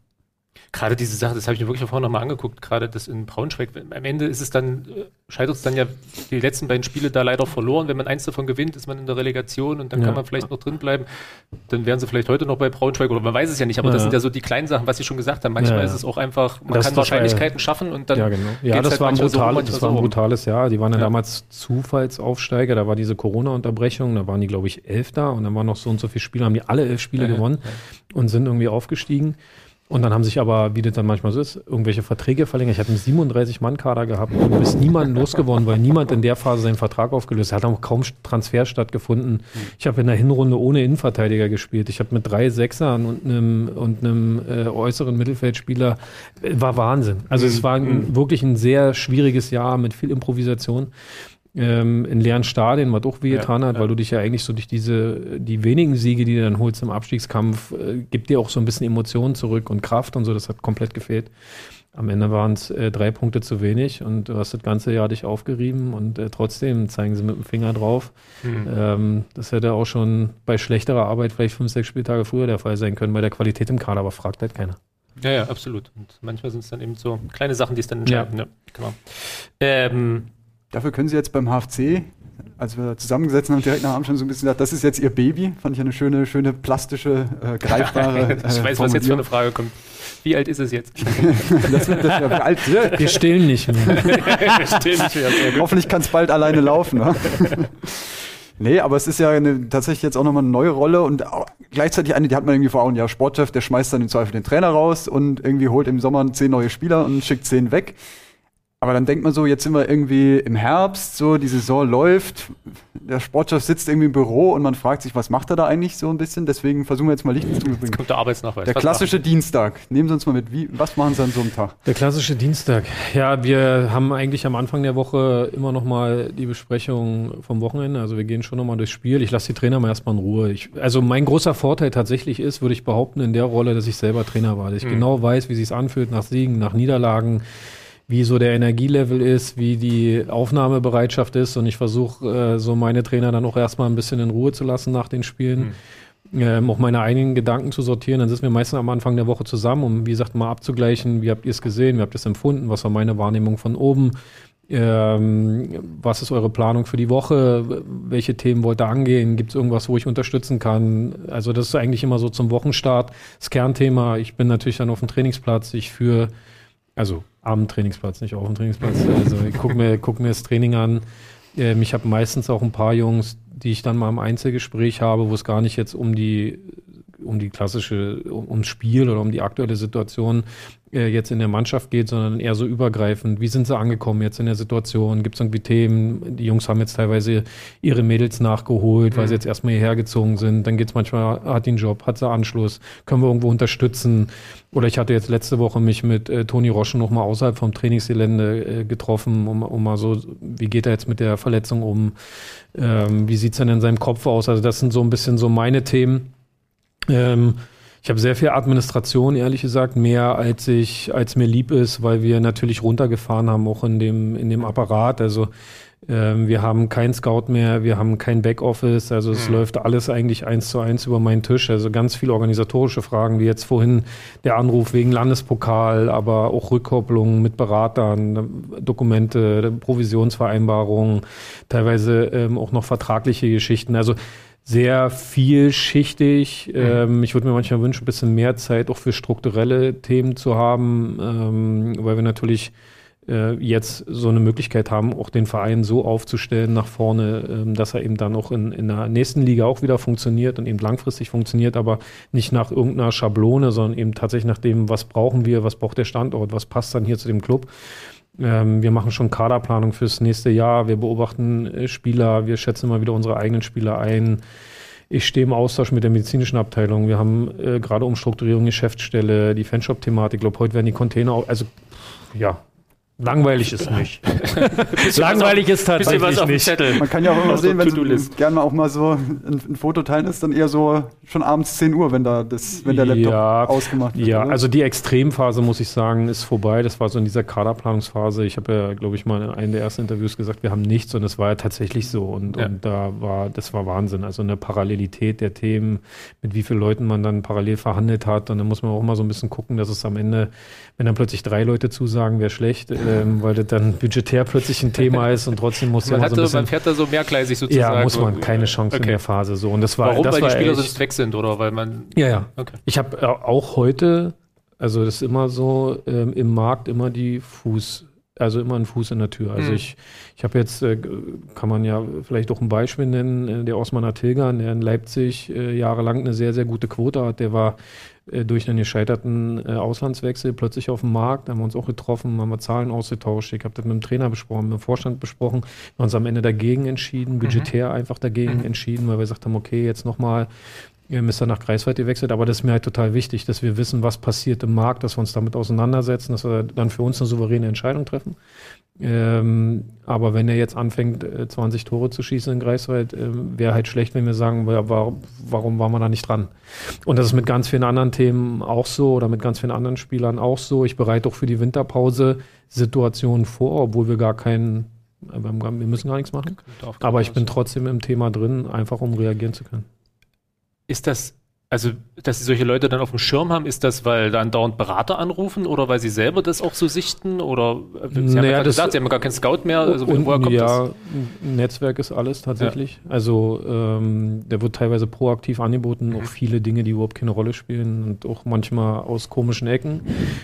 Gerade diese Sache, das habe ich mir wirklich vorhin nochmal angeguckt, gerade das in Braunschweig, am Ende ist es dann, scheitert es dann ja, die letzten beiden Spiele da leider verloren. Wenn man eins davon gewinnt, ist man in der Relegation und dann ja. kann man vielleicht noch drin bleiben. Dann wären sie vielleicht heute noch bei Braunschweig oder man weiß es ja nicht, aber ja. das sind ja so die kleinen Sachen, was Sie schon gesagt haben. Manchmal ja, ja. ist es auch einfach, man das kann Wahrscheinlichkeiten war, schaffen und dann ja, genau. ja, das, halt war ein, brutal, so, das war ein so brutales Jahr. Die waren ja, ja damals Zufallsaufsteiger, da war diese Corona-Unterbrechung, da waren die, glaube ich, elf da und dann waren noch so und so viele Spiele, haben die alle elf Spiele ja, gewonnen ja. und sind irgendwie aufgestiegen. Und dann haben sich aber, wie das dann manchmal so ist, irgendwelche Verträge verlängert. Ich hatte einen siebenunddreißig-Mann-Kader gehabt und bis niemanden losgeworden, weil niemand in der Phase seinen Vertrag aufgelöst hat. Hat auch kaum Transfer stattgefunden. Ich habe in der Hinrunde ohne Innenverteidiger gespielt. Ich habe mit drei Sechsern und einem, und einem äh, äußeren Mittelfeldspieler, äh, war Wahnsinn. Also es war ein, wirklich ein sehr schwieriges Jahr mit viel Improvisation. Ähm, in leeren Stadien, was auch wehgetan ja, hat, ja. weil du dich ja eigentlich so durch diese, die wenigen Siege, die du dann holst im Abstiegskampf, äh, gibt dir auch so ein bisschen Emotionen zurück und Kraft und so, das hat komplett gefehlt. Am Ende waren es äh, drei Punkte zu wenig und du hast das ganze Jahr dich aufgerieben und äh, trotzdem zeigen sie mit dem Finger drauf. Mhm. Ähm, das hätte auch schon bei schlechterer Arbeit vielleicht fünf, sechs Spieltage früher der Fall sein können, bei der Qualität im Kader, aber fragt halt keiner. Ja, ja, absolut. Und manchmal sind es dann eben so kleine Sachen, die es dann entscheiden. Ja. Ja, genau. Ähm, Dafür können Sie jetzt beim H F C, als wir zusammengesetzt haben, direkt nach Abend schon so ein bisschen gesagt, das ist jetzt Ihr Baby. Fand ich eine schöne, schöne plastische, äh, greifbare äh, Ich weiß, was jetzt für eine Frage kommt. Wie alt ist es jetzt? das, das, ja, wie alt, ja. Wir stillen nicht mehr. Wir stillen nicht mehr. Hoffentlich kann es bald alleine laufen. Ne? Nee, aber es ist ja eine, tatsächlich jetzt auch nochmal eine neue Rolle und auch gleichzeitig eine, die hat man irgendwie vor Augen. Ja, Sportchef, der schmeißt dann im Zweifel den Trainer raus und irgendwie holt im Sommer zehn neue Spieler und schickt zehn weg. Aber dann denkt man so, jetzt sind wir irgendwie im Herbst, so die Saison läuft, der Sportchef sitzt irgendwie im Büro und man fragt sich, was macht er da eigentlich so ein bisschen? Deswegen versuchen wir jetzt mal Licht ins Dunkel zu bringen. Jetzt kommt der Arbeitsnachweis. Der klassische Dienstag. Nehmen Sie uns mal mit. Wie, was machen Sie an so einem Tag? Der klassische Dienstag. Ja, wir haben eigentlich am Anfang der Woche immer noch mal die Besprechung vom Wochenende. Also wir gehen schon noch mal durchs Spiel. Ich lasse die Trainer mal erstmal in Ruhe. Ich, also mein großer Vorteil tatsächlich ist, würde ich behaupten, in der Rolle, dass ich selber Trainer war. Dass ich mhm. genau weiß, wie es sich anfühlt nach Siegen, nach Niederlagen, wie so der Energielevel ist, wie die Aufnahmebereitschaft ist und ich versuche, äh, so meine Trainer dann auch erstmal ein bisschen in Ruhe zu lassen nach den Spielen, mhm. ähm, auch meine eigenen Gedanken zu sortieren. Dann sitzen wir meistens am Anfang der Woche zusammen, um, wie gesagt, mal abzugleichen, wie habt ihr es gesehen, wie habt ihr es empfunden, was war meine Wahrnehmung von oben, ähm, was ist eure Planung für die Woche, welche Themen wollt ihr angehen, gibt es irgendwas, wo ich unterstützen kann. Also das ist eigentlich immer so zum Wochenstart das Kernthema. Ich bin natürlich dann auf dem Trainingsplatz, ich führe Also am Trainingsplatz, nicht auf dem Trainingsplatz. Also ich gucke mir, guck mir das Training an. Ähm, ich habe meistens auch ein paar Jungs, die ich dann mal im Einzelgespräch habe, wo es gar nicht jetzt um die um die klassische, um, ums Spiel oder um die aktuelle Situation äh, jetzt in der Mannschaft geht, sondern eher so übergreifend. Wie sind sie angekommen jetzt in der Situation? Gibt es irgendwie Themen? Die Jungs haben jetzt teilweise ihre Mädels nachgeholt, weil mhm. sie jetzt erstmal hierher gezogen sind. Dann geht's manchmal, hat die einen Job, hat sie Anschluss, können wir irgendwo unterstützen? Oder ich hatte jetzt letzte Woche mich mit äh, Toni Roschen noch mal außerhalb vom Trainingsgelände äh, getroffen, um, um mal so, wie geht er jetzt mit der Verletzung um? Ähm, wie sieht's denn in seinem Kopf aus? Also das sind so ein bisschen so meine Themen. Ähm, ich habe sehr viel Administration, ehrlich gesagt, mehr als ich, als mir lieb ist, weil wir natürlich runtergefahren haben, auch in dem, in dem Apparat. Also ähm, wir haben keinen Scout mehr, wir haben kein Backoffice, also es mhm. läuft alles eigentlich eins zu eins über meinen Tisch. Also ganz viele organisatorische Fragen, wie jetzt vorhin der Anruf wegen Landespokal, aber auch Rückkopplungen mit Beratern, Dokumente, Provisionsvereinbarungen, teilweise ähm, auch noch vertragliche Geschichten. Also sehr vielschichtig. Mhm. Ähm, ich würde mir manchmal wünschen, ein bisschen mehr Zeit auch für strukturelle Themen zu haben, ähm, weil wir natürlich äh, jetzt so eine Möglichkeit haben, auch den Verein so aufzustellen nach vorne, ähm, dass er eben dann auch in, in der nächsten Liga auch wieder funktioniert und eben langfristig funktioniert, aber nicht nach irgendeiner Schablone, sondern eben tatsächlich nach dem, was brauchen wir, was braucht der Standort, was passt dann hier zu dem Club. Ähm, wir machen schon Kaderplanung fürs nächste Jahr, wir beobachten äh, Spieler, wir schätzen mal wieder unsere eigenen Spieler ein. Ich stehe im Austausch mit der medizinischen Abteilung. Wir haben äh, gerade Umstrukturierung Geschäftsstelle, die Fanshop-Thematik. Ich glaube, heute werden die Container auch, also ja, langweilig ist nicht. Langweilig ist tatsächlich was auf dem Zettel. Man kann ja auch immer sehen, wenn es gerne auch mal so ein, ein Foto teilen ist, dann eher so schon abends zehn Uhr, wenn da das, wenn der Laptop ja, ausgemacht wird. Ja, oder? Also die Extremphase, muss ich sagen, ist vorbei. Das war so in dieser Kaderplanungsphase. Ich habe ja, glaube ich, mal in einem der ersten Interviews gesagt, wir haben nichts und es war ja tatsächlich so. Und, ja. und da war, das war Wahnsinn. Also eine Parallelität der Themen, mit wie vielen Leuten man dann parallel verhandelt hat. Und dann muss man auch mal so ein bisschen gucken, dass es am Ende, wenn dann plötzlich drei Leute zusagen, wäre schlecht. Ähm, weil das dann budgetär plötzlich ein Thema ist und trotzdem muss man, man, so ein bisschen, man fährt da so mehrgleisig sozusagen. Ja, muss man, keine Chance okay. in der Phase so. Und das war, Warum? Das weil war die Spieler echt, sonst weg sind oder weil man... Ja, ja. Okay. Ich habe auch heute, also das ist immer so, ähm, im Markt immer die Fuß, also immer ein Fuß in der Tür. Also hm. ich, ich habe jetzt, äh, kann man ja vielleicht auch ein Beispiel nennen, äh, der Osman Atilgan, der in Leipzig äh, jahrelang eine sehr, sehr gute Quote hat, der war äh, durch einen gescheiterten äh, Auslandswechsel plötzlich auf dem Markt, haben wir uns auch getroffen, haben wir Zahlen ausgetauscht, ich habe das mit dem Trainer besprochen, mit dem Vorstand besprochen, wir uns am Ende dagegen entschieden, budgetär mhm. einfach dagegen mhm. entschieden, weil wir gesagt haben, okay, jetzt nochmal ist er nach Greifswald gewechselt, aber das ist mir halt total wichtig, dass wir wissen, was passiert im Markt, dass wir uns damit auseinandersetzen, dass wir dann für uns eine souveräne Entscheidung treffen. Ähm, aber wenn er jetzt anfängt, zwanzig Tore zu schießen in Greifswald, äh, wäre halt schlecht, wenn wir sagen, warum, warum waren wir da nicht dran? Und das ist mit ganz vielen anderen Themen auch so oder mit ganz vielen anderen Spielern auch so. Ich bereite auch für die Winterpause Situationen vor, obwohl wir gar keinen, wir müssen gar nichts machen. Aber ich bin trotzdem im Thema drin, einfach um reagieren zu können. Ist das, also, dass Sie solche Leute dann auf dem Schirm haben, ist das, weil dann dauernd Berater anrufen oder weil Sie selber das auch so sichten? Oder Sie naja, haben ja gesagt, Sie haben gar keinen Scout mehr. Also und, woher kommt ja, das? Netzwerk ist alles tatsächlich. Ja. Also ähm, der wird teilweise proaktiv angeboten, mhm. auch viele Dinge, die überhaupt keine Rolle spielen und auch manchmal aus komischen Ecken.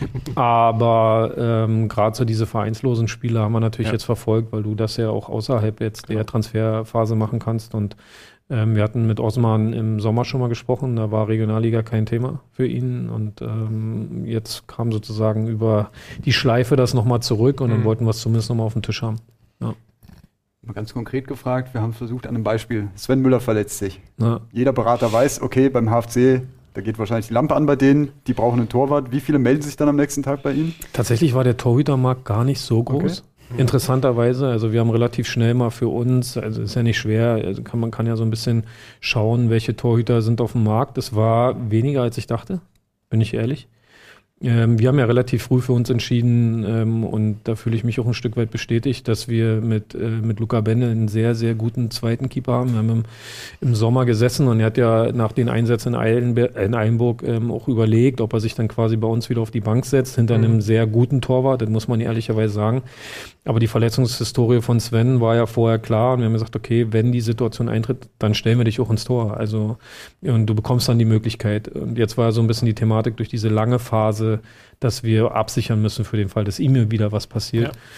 Aber ähm, gerade so diese vereinslosen Spiele haben wir natürlich ja. jetzt verfolgt, weil du das ja auch außerhalb jetzt genau. der Transferphase machen kannst und Ähm, wir hatten mit Osman im Sommer schon mal gesprochen, da war Regionalliga kein Thema für ihn und ähm, jetzt kam sozusagen über die Schleife das nochmal zurück und mhm. dann wollten wir es zumindest nochmal auf dem Tisch haben. Ja. Mal ganz konkret gefragt, wir haben versucht an einem Beispiel, Sven Müller verletzt sich. Ja. Jeder Berater weiß, okay, beim H F C, da geht wahrscheinlich die Lampe an bei denen, die brauchen einen Torwart. Wie viele melden sich dann am nächsten Tag bei Ihnen? Tatsächlich war der Torhütermarkt gar nicht so groß. Okay. Interessanterweise, also wir haben relativ schnell mal für uns, also ist ja nicht schwer, also kann, man kann ja so ein bisschen schauen, welche Torhüter sind auf dem Markt. Das war weniger, als ich dachte, bin ich ehrlich. Ähm, wir haben ja relativ früh für uns entschieden ähm, und da fühle ich mich auch ein Stück weit bestätigt, dass wir mit, äh, mit Luca Benne einen sehr, sehr guten zweiten Keeper haben. Wir haben im, im Sommer gesessen und er hat ja nach den Einsätzen in, Eilenbe- in Eilenburg ähm, auch überlegt, ob er sich dann quasi bei uns wieder auf die Bank setzt, hinter mhm. einem sehr guten Torwart, das muss man ehrlicherweise sagen. Aber die Verletzungshistorie von Sven war ja vorher klar und wir haben gesagt, okay, wenn die Situation eintritt, dann stellen wir dich auch ins Tor. Also und du bekommst dann die Möglichkeit. Und jetzt war so ein bisschen die Thematik durch diese lange Phase, dass wir absichern müssen für den Fall, dass ihm wieder was passiert.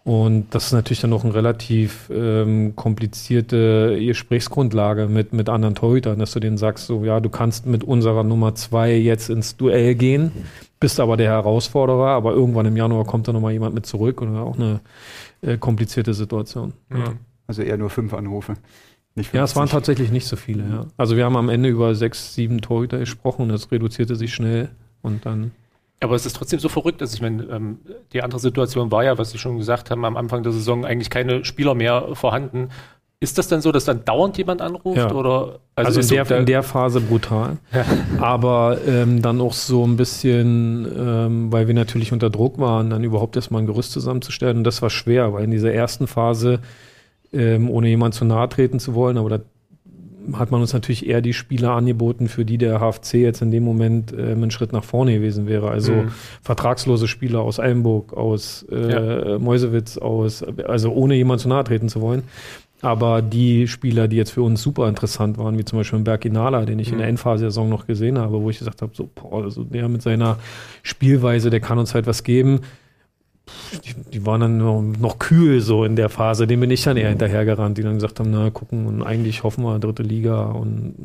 Und das ist natürlich dann noch eine relativ ähm, komplizierte Gesprächsgrundlage mit, mit anderen Torhütern, dass du denen sagst, so ja, du kannst mit unserer Nummer zwei jetzt ins Duell gehen, bist aber der Herausforderer, aber irgendwann im Januar kommt da nochmal jemand mit zurück und auch eine äh, komplizierte Situation. Mhm. Ja. Also eher nur fünf Anrufe. Nicht Ja, es waren tatsächlich nicht so viele, ja. Also wir haben am Ende über sechs, sieben Torhüter gesprochen und das reduzierte sich schnell und dann. Aber es ist trotzdem so verrückt, dass ich meine, ähm, die andere Situation war ja, was Sie schon gesagt haben, am Anfang der Saison eigentlich keine Spieler mehr vorhanden. Ist das dann so, dass dann dauernd jemand anruft? Ja. Oder, also also in, so der, der, in der Phase brutal. Ja. Aber ähm, dann auch so ein bisschen, ähm, weil wir natürlich unter Druck waren, dann überhaupt erstmal ein Gerüst zusammenzustellen. Und das war schwer, weil in dieser ersten Phase, ähm, ohne jemand zu nahe treten zu wollen, aber da hat man uns natürlich eher die Spieler angeboten, für die der H F C jetzt in dem Moment ähm, ein Schritt nach vorne gewesen wäre. Also Mhm. vertragslose Spieler aus Eilenburg, aus äh, Ja. Meusewitz, aus, also ohne jemand zu nahe treten zu wollen. Aber die Spieler, die jetzt für uns super interessant waren, wie zum Beispiel Berginala, den ich Mhm. in der Endphase der Saison noch gesehen habe, wo ich gesagt habe, so, boah, also der mit seiner Spielweise, der kann uns halt was geben. Die, die waren dann noch, noch kühl so in der Phase, dem bin ich dann eher hinterhergerannt, die dann gesagt haben, na gucken und eigentlich hoffen wir dritte Liga und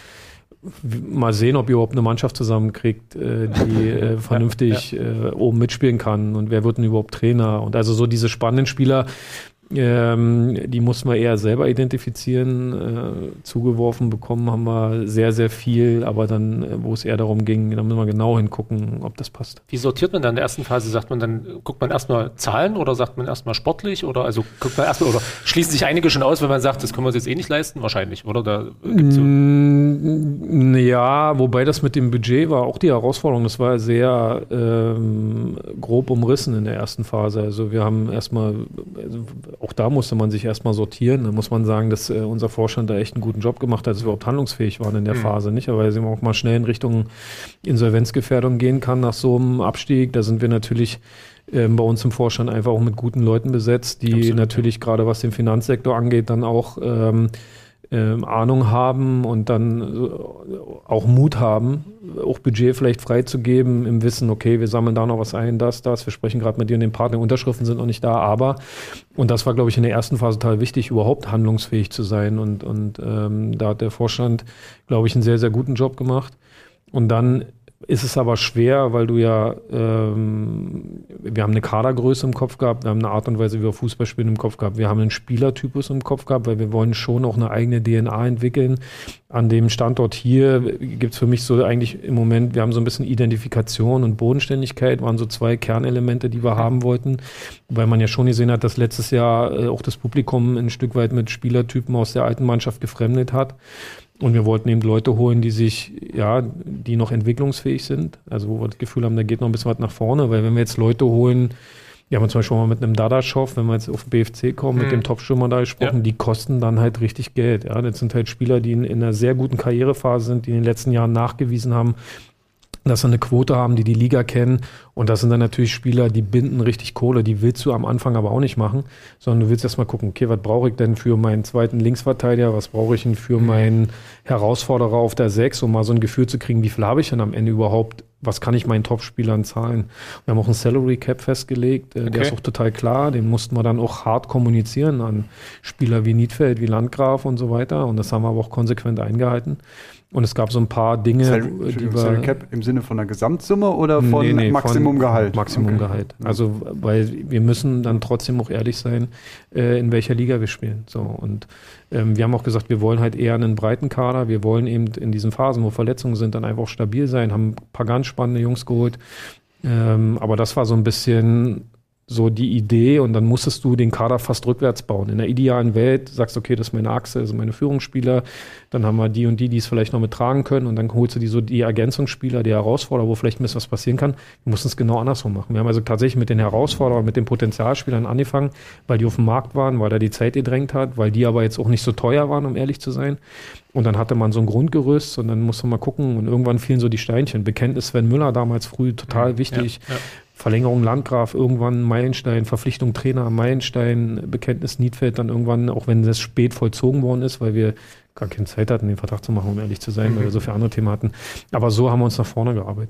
mal sehen, ob ihr überhaupt eine Mannschaft zusammenkriegt, äh, die äh, vernünftig ja, ja. Äh, oben mitspielen kann und wer wird denn überhaupt Trainer und also so diese spannenden Spieler, ähm, die mussten wir eher selber identifizieren, äh, zugeworfen bekommen haben wir sehr, sehr viel, aber dann, äh, wo es eher darum ging, da müssen wir genau hingucken, ob das passt. Wie sortiert man dann in der ersten Phase? Sagt man dann, guckt man erstmal Zahlen oder sagt man erstmal sportlich oder also guckt man erstmal oder schließen sich einige schon aus, wenn man sagt, das können wir uns jetzt eh nicht leisten? Wahrscheinlich, oder? Da gibt's so Mm, ja, wobei das mit dem Budget war auch die Herausforderung. Das war sehr ähm, grob umrissen in der ersten Phase. Also wir haben erstmal, also auch da musste man sich erstmal sortieren. Da muss man sagen, dass äh, unser Vorstand da echt einen guten Job gemacht hat, dass wir überhaupt handlungsfähig waren in der Mhm. Phase. Nicht, aber weil auch mal schnell in Richtung Insolvenzgefährdung gehen kann nach so einem Abstieg. Da sind wir natürlich ähm, bei uns im Vorstand einfach auch mit guten Leuten besetzt, die Absolut, natürlich ja. gerade was den Finanzsektor angeht, dann auch ähm, ähm, Ahnung haben und dann äh, auch Mut haben, auch Budget vielleicht freizugeben, im Wissen, okay, wir sammeln da noch was ein, das, das, wir sprechen gerade mit dir und den Partner, Unterschriften sind noch nicht da, aber, und das war, glaube ich, in der ersten Phase total wichtig, überhaupt handlungsfähig zu sein und, und ähm, da hat der Vorstand, glaube ich, einen sehr, sehr guten Job gemacht. Und dann ist es aber schwer, weil du ja, ähm, wir haben eine Kadergröße im Kopf gehabt, wir haben eine Art und Weise, wie wir Fußball spielen im Kopf gehabt, wir haben einen Spielertypus im Kopf gehabt, weil wir wollen schon auch eine eigene D N A entwickeln. An dem Standort hier gibt es für mich so eigentlich im Moment, wir haben so ein bisschen Identifikation und Bodenständigkeit, waren so zwei Kernelemente, die wir haben wollten, weil man ja schon gesehen hat, dass letztes Jahr äh, auch das Publikum ein Stück weit mit Spielertypen aus der alten Mannschaft gefremdet hat. Und wir wollten eben Leute holen, die sich, ja, die noch entwicklungsfähig sind. Also wo wir das Gefühl haben, da geht noch ein bisschen was nach vorne. Weil wenn wir jetzt Leute holen, wir haben zum Beispiel mal mit einem Dadaschow, wenn wir jetzt auf den B F C kommen, Mhm. mit dem Topstürmer da gesprochen, Ja. die kosten dann halt richtig Geld. Ja, das sind halt Spieler, die in, in einer sehr guten Karrierephase sind, die in den letzten Jahren nachgewiesen haben, dass sie eine Quote haben, die die Liga kennen. Und das sind dann natürlich Spieler, die binden richtig Kohle. Die willst du am Anfang aber auch nicht machen, sondern du willst erstmal gucken, okay, was brauche ich denn für meinen zweiten Linksverteidiger? Was brauche ich denn für meinen Herausforderer auf der Sechs, um mal so ein Gefühl zu kriegen, wie viel habe ich denn am Ende überhaupt? Was kann ich meinen Topspielern zahlen? Wir haben auch einen Salary Cap festgelegt. Okay. Der ist auch total klar. Den mussten wir dann auch hart kommunizieren an Spieler wie Niedfeld, wie Landgraf und so weiter. Und das haben wir aber auch konsequent eingehalten. Und es gab so ein paar Dinge, Sal die wir... Salary Cap im Sinne von der Gesamtsumme oder von Nee, nee, Maximumgehalt? von Maximumgehalt. Okay. Also, weil wir müssen dann trotzdem auch ehrlich sein, äh, in welcher Liga wir spielen. So, und ähm, wir haben auch gesagt, wir wollen halt eher einen breiten Kader. Wir wollen eben in diesen Phasen, wo Verletzungen sind, dann einfach auch stabil sein. Haben ein paar ganz spannende Jungs geholt. Ähm, aber das war so ein bisschen so die Idee und dann musstest du den Kader fast rückwärts bauen. In der idealen Welt sagst du, okay, das ist meine Achse, das sind meine Führungsspieler, dann haben wir die und die, die es vielleicht noch mittragen können und dann holst du die so die Ergänzungsspieler, die Herausforderer, wo vielleicht ein bisschen was passieren kann. Wir mussten es genau andersrum machen. Wir haben also tatsächlich mit den Herausforderern, mit den Potenzialspielern angefangen, weil die auf dem Markt waren, weil da die Zeit gedrängt hat, weil die aber jetzt auch nicht so teuer waren, um ehrlich zu sein. Und dann hatte man so ein Grundgerüst und dann musste man gucken und irgendwann fielen so die Steinchen. Bekenntnis Sven Müller damals früh total wichtig. Ja, ja. Verlängerung Landgraf, irgendwann Meilenstein, Verpflichtung Trainer Meilenstein, Bekenntnis Niedfeld dann irgendwann, auch wenn das spät vollzogen worden ist, weil wir gar keine Zeit hatten, den Vertrag zu machen, um ehrlich zu sein, Mhm. weil wir so viele andere Themen hatten. Aber so haben wir uns nach vorne gearbeitet.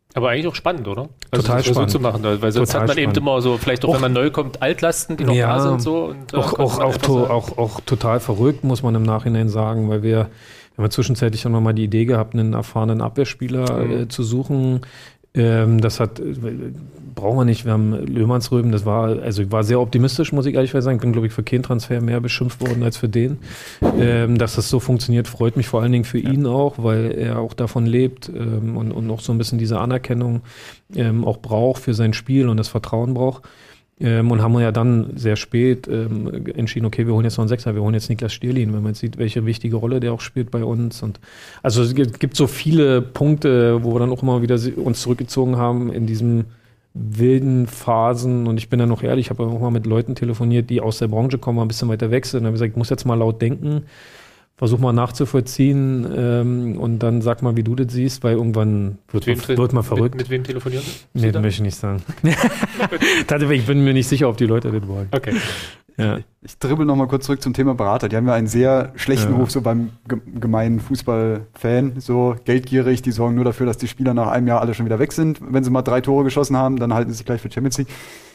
Aber eigentlich auch spannend, oder? Also Total das so spannend. zu machen, weil sonst Total hat man spannend. eben immer so, vielleicht auch, Och. wenn man neu kommt, Altlasten, die noch Ja. da sind. So, und, äh, Auch, kann auch, man auch, einfach to, sagen. auch, auch total verrückt, muss man im Nachhinein sagen, weil wir, wir haben zwischenzeitlich auch nochmal die Idee gehabt, einen erfahrenen Abwehrspieler Mhm. äh, zu suchen. Ähm, das hat, äh, brauchen wir nicht, wir haben Löhmannsröben, das war, also ich war sehr optimistisch, muss ich ehrlich sagen. Ich bin, glaube ich, für keinen Transfer mehr beschimpft worden als für den. Ähm, dass das so funktioniert, freut mich vor allen Dingen für ihn auch, weil er auch davon lebt ähm, und, und auch so ein bisschen diese Anerkennung ähm, auch braucht für sein Spiel und das Vertrauen braucht. Ähm, und haben wir ja dann sehr spät ähm, entschieden, okay, wir holen jetzt noch einen Sechser, wir holen jetzt Niklas Stierlin, wenn man jetzt sieht, welche wichtige Rolle der auch spielt bei uns. Und also es gibt, gibt so viele Punkte, wo wir dann auch immer wieder si- uns zurückgezogen haben in diesen wilden Phasen. Und ich bin dann auch ehrlich, ich habe auch mal mit Leuten telefoniert, die aus der Branche kommen, mal ein bisschen weiter weg sind. Und habe gesagt, ich muss jetzt mal laut denken, versuch mal nachzuvollziehen ähm, und dann sag mal, wie du das siehst, weil irgendwann wird, Mit man, wem, wird man verrückt. Mit, mit wem telefonieren Sie? Nee, Sie das da? möchte ich nicht sagen. Tatsächlich, ich bin mir nicht sicher, ob die Leute das wollen. Okay. Ja. Ich dribbel noch mal kurz zurück zum Thema Berater. Die haben ja einen sehr schlechten Ja. Ruf so beim ge- gemeinen Fußballfan. So geldgierig, die sorgen nur dafür, dass die Spieler nach einem Jahr alle schon wieder weg sind. Wenn sie mal drei Tore geschossen haben, dann halten sie sich gleich für Champions League.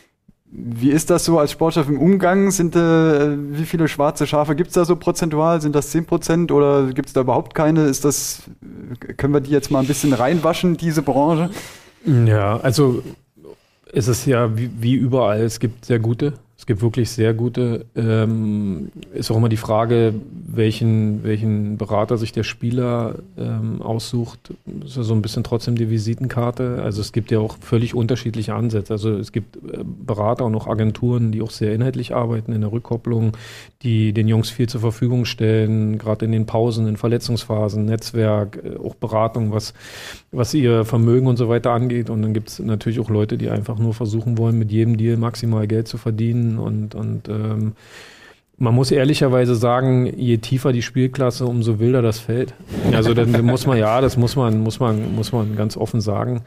Wie ist das so als Sportchef im Umgang? Sind äh, wie viele schwarze Schafe gibt es da so prozentual? Sind das zehn Prozent oder gibt es da überhaupt keine? Ist das, können wir die jetzt mal ein bisschen reinwaschen, diese Branche? Ja, also es ist ja wie, wie überall, es gibt sehr gute, es gibt wirklich sehr gute. Ähm, ist auch immer die Frage, welchen, welchen Berater sich der Spieler ähm, aussucht. Das ist ja so ein bisschen trotzdem die Visitenkarte. Also es gibt ja auch völlig unterschiedliche Ansätze. Also es gibt äh, Berater und auch Agenturen, die auch sehr inhaltlich arbeiten in der Rückkopplung, die den Jungs viel zur Verfügung stellen, gerade in den Pausen, in Verletzungsphasen, Netzwerk, äh, auch Beratung, was, was ihr Vermögen und so weiter angeht. Und dann gibt es natürlich auch Leute, die einfach nur versuchen wollen, mit jedem Deal maximal Geld zu verdienen. Und, und ähm, man muss ehrlicherweise sagen, je tiefer die Spielklasse, umso wilder das Feld. Also dann muss man, ja, das muss man, muss man, muss man ganz offen sagen.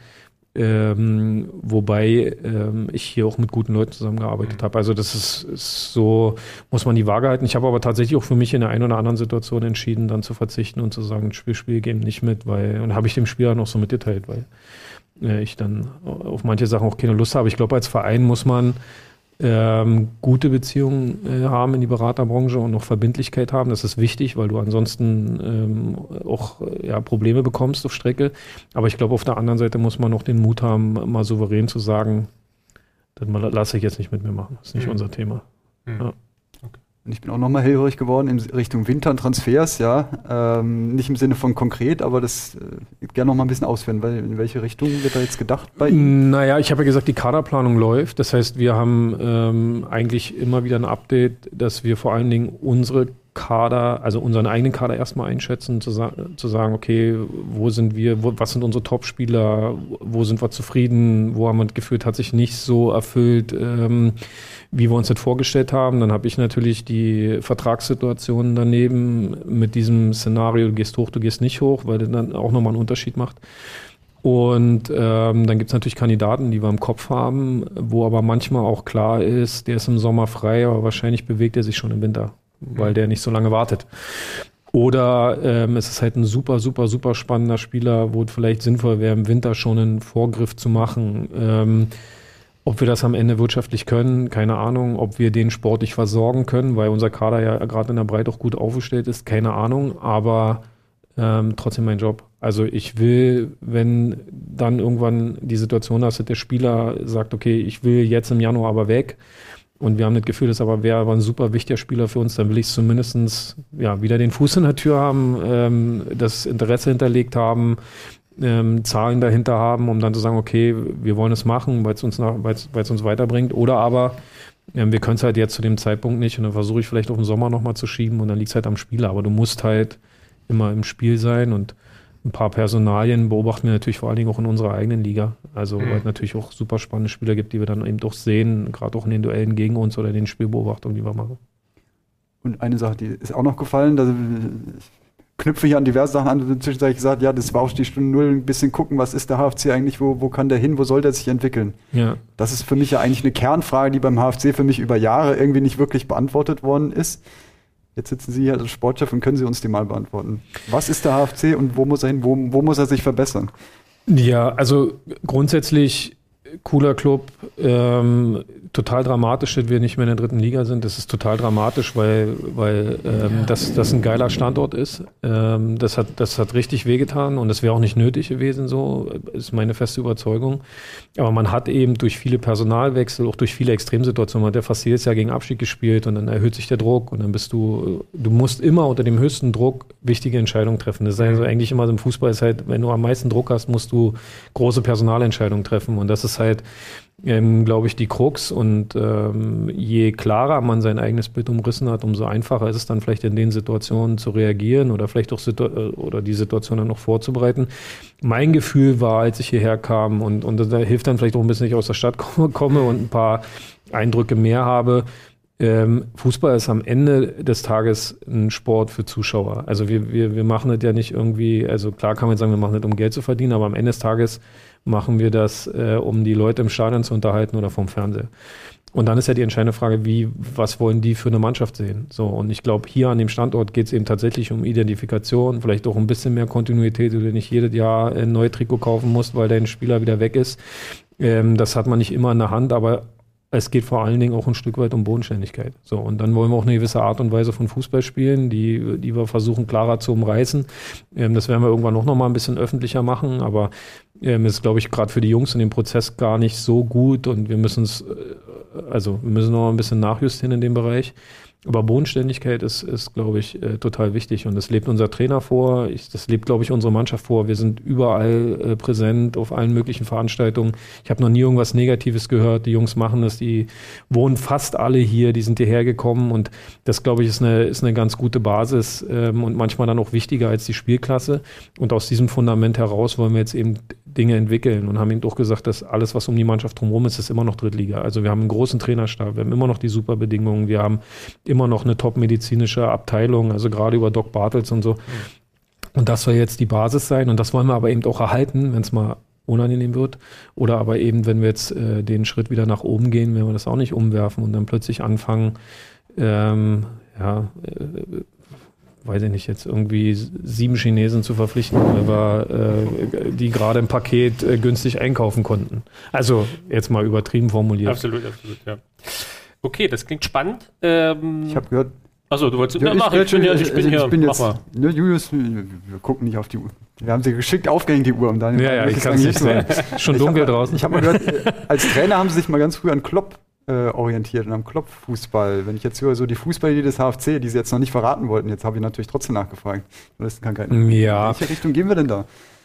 Ähm, wobei ähm, ich hier auch mit guten Leuten zusammengearbeitet habe. Also das ist, ist so, muss man die Waage halten. Ich habe aber tatsächlich auch für mich in der einen oder anderen Situation entschieden, dann zu verzichten und zu sagen, Spiel, Spiel geben nicht mit, weil, und habe ich dem Spieler noch so mitgeteilt, weil äh, ich dann auf manche Sachen auch keine Lust habe. Ich glaube, als Verein muss man ähm, gute Beziehungen äh, haben in die Beraterbranche und noch Verbindlichkeit haben. Das ist wichtig, weil du ansonsten ähm, auch äh, ja, Probleme bekommst auf Strecke. Aber ich glaube, auf der anderen Seite muss man noch den Mut haben, mal souverän zu sagen, das lasse ich jetzt nicht mit mir machen. Das ist nicht Mhm. unser Thema. Mhm. Ja. Und ich bin auch nochmal hellhörig geworden in Richtung Wintertransfers, ja. Ähm, nicht im Sinne von konkret, aber das äh, gerne noch mal ein bisschen ausführen, weil in welche Richtung wird da jetzt gedacht bei Ihnen? Naja, ich habe ja gesagt, die Kaderplanung läuft. Das heißt, wir haben ähm, eigentlich immer wieder ein Update, dass wir vor allen Dingen unsere Kader, also unseren eigenen Kader erstmal einschätzen, zu, sa- zu sagen, okay, wo sind wir, wo, was sind unsere Top-Spieler, wo sind wir zufrieden, wo haben wir das Gefühl, hat sich nicht so erfüllt, ähm, wie wir uns das vorgestellt haben. Dann habe ich natürlich die Vertragssituationen daneben mit diesem Szenario, du gehst hoch, du gehst nicht hoch, weil das dann auch nochmal einen Unterschied macht. Und ähm, dann gibt es natürlich Kandidaten, die wir im Kopf haben, wo aber manchmal auch klar ist, der ist im Sommer frei, aber wahrscheinlich bewegt er sich schon im Winter, weil der nicht so lange wartet. Oder ähm, es ist halt ein super, super, super spannender Spieler, wo es vielleicht sinnvoll wäre, im Winter schon einen Vorgriff zu machen. Ähm, ob wir das am Ende wirtschaftlich können, keine Ahnung. Ob wir den sportlich versorgen können, weil unser Kader ja gerade in der Breite auch gut aufgestellt ist, keine Ahnung. Aber ähm, trotzdem mein Job. Also ich will, wenn dann irgendwann die Situation ist, dass der Spieler sagt, okay, ich will jetzt im Januar aber weg, und wir haben das Gefühl, das aber wäre aber ein super wichtiger Spieler für uns, dann will ich zumindest ja, wieder den Fuß in der Tür haben, ähm, das Interesse hinterlegt haben, ähm, Zahlen dahinter haben, um dann zu sagen, okay, wir wollen es machen, weil es uns, nach, weil's, weil's uns weiterbringt. Oder aber ähm, wir können es halt jetzt zu dem Zeitpunkt nicht und dann versuche ich vielleicht auf den Sommer nochmal zu schieben und dann liegt es halt am Spieler. Aber du musst halt immer im Spiel sein und ein paar Personalien beobachten wir natürlich vor allen Dingen auch in unserer eigenen Liga. Also, Mhm. weil es natürlich auch super spannende Spieler gibt, die wir dann eben doch sehen, gerade auch in den Duellen gegen uns oder in den Spielbeobachtungen, die wir machen. Und eine Sache, die ist auch noch gefallen, da ich knüpfe hier an diverse Sachen an, inzwischen habe ich gesagt, ja, das war auch die Stunde Null, ein bisschen gucken, was ist der H F C eigentlich, wo, wo kann der hin, wo soll der sich entwickeln? Ja. Das ist für mich ja eigentlich eine Kernfrage, die beim H F C für mich über Jahre irgendwie nicht wirklich beantwortet worden ist. Jetzt sitzen Sie hier als Sportchef und können Sie uns die mal beantworten. Was ist der H F C und wo muss er hin, wo, wo muss er sich verbessern? Ja, also grundsätzlich cooler Club, ähm, total dramatisch, dass wir nicht mehr in der dritten Liga sind. Das ist total dramatisch, weil, weil ähm, das, das ein geiler Standort ist. Ähm, das hat, das hat richtig wehgetan und das wäre auch nicht nötig gewesen, so ist meine feste Überzeugung. Aber man hat eben durch viele Personalwechsel, auch durch viele Extremsituationen, man hat ja fast jedes Jahr gegen Abstieg gespielt und dann erhöht sich der Druck und dann bist du, du musst immer unter dem höchsten Druck wichtige Entscheidungen treffen. Das ist also eigentlich immer so im Fußball ist halt, wenn du am meisten Druck hast, musst du große Personalentscheidungen treffen und das ist halt, ähm, glaube ich, die Krux und ähm, je klarer man sein eigenes Bild umrissen hat, umso einfacher ist es dann vielleicht in den Situationen zu reagieren oder vielleicht auch Situ- oder die Situation dann noch vorzubereiten. Mein Gefühl war, als ich hierher kam und, und da hilft dann vielleicht auch ein bisschen, dass ich aus der Stadt komme und ein paar Eindrücke mehr habe. Ähm, Fußball ist am Ende des Tages ein Sport für Zuschauer. Also wir, wir, wir machen das ja nicht irgendwie, also klar kann man sagen, wir machen das, um Geld zu verdienen, aber am Ende des Tages machen wir das, äh, um die Leute im Stadion zu unterhalten oder vom Fernseher. Und dann ist ja die entscheidende Frage, wie, was wollen die für eine Mannschaft sehen? So, und ich glaube, hier an dem Standort geht es eben tatsächlich um Identifikation, vielleicht auch ein bisschen mehr Kontinuität, wo du nicht jedes Jahr ein neues Trikot kaufen musst, weil dein Spieler wieder weg ist. Ähm, das hat man nicht immer in der Hand, aber es geht vor allen Dingen auch ein Stück weit um Bodenständigkeit. So, und dann wollen wir auch eine gewisse Art und Weise von Fußball spielen, die, die wir versuchen klarer zu umreißen. Ähm, das werden wir irgendwann auch noch mal ein bisschen öffentlicher machen, aber ähm, ist, glaube ich, gerade für die Jungs in dem Prozess gar nicht so gut und wir müssen es, also wir müssen noch ein bisschen nachjustieren in dem Bereich. Aber Bodenständigkeit ist, ist glaube ich, äh, total wichtig und das lebt unser Trainer vor, ich, das lebt, glaube ich, unsere Mannschaft vor. Wir sind überall äh, präsent auf allen möglichen Veranstaltungen. Ich habe noch nie irgendwas Negatives gehört. Die Jungs machen das, die wohnen fast alle hier, die sind hierher gekommen und das, glaube ich, ist eine, ist eine ganz gute Basis ähm, und manchmal dann auch wichtiger als die Spielklasse. Und aus diesem Fundament heraus wollen wir jetzt eben Dinge entwickeln und haben eben doch gesagt, dass alles, was um die Mannschaft drumherum ist, ist immer noch Drittliga. Also wir haben einen großen Trainerstab, wir haben immer noch die super Bedingungen, wir haben immer noch eine top-medizinische Abteilung, also gerade über Doc Bartels und so. Und das soll jetzt die Basis sein und das wollen wir aber eben auch erhalten, wenn es mal unangenehm wird. Oder aber eben, wenn wir jetzt äh, den Schritt wieder nach oben gehen, werden wir das auch nicht umwerfen und dann plötzlich anfangen, ähm, ja, äh, weiß ich nicht, jetzt irgendwie sieben Chinesen zu verpflichten, weil wir äh, die gerade im Paket äh, günstig einkaufen konnten. Also jetzt mal übertrieben formuliert. Absolut, absolut, ja. Okay, das klingt spannend. Ähm, ich habe gehört. Achso, du wolltest. Ja, Ja, mach, ich, ich bin, ja, ich bin also hier. Ich bin mach jetzt, mal. ne, Julius, wir, wir gucken nicht auf die Uhr. Wir haben sie geschickt aufgehängt, die Uhr. Um dann ja, ja, ich kann es nicht sehen. Schon ich dunkel hab, draußen. Ich habe mal gehört, als Trainer haben sie sich mal ganz früh an Klopp äh, orientiert und am Klopp-Fußball. Wenn ich jetzt höre, so die Fußballidee des H F C, die sie jetzt noch nicht verraten wollten, jetzt habe ich natürlich trotzdem nachgefragt. Das kann keiner. Ja. In welche Richtung gehen wir denn da?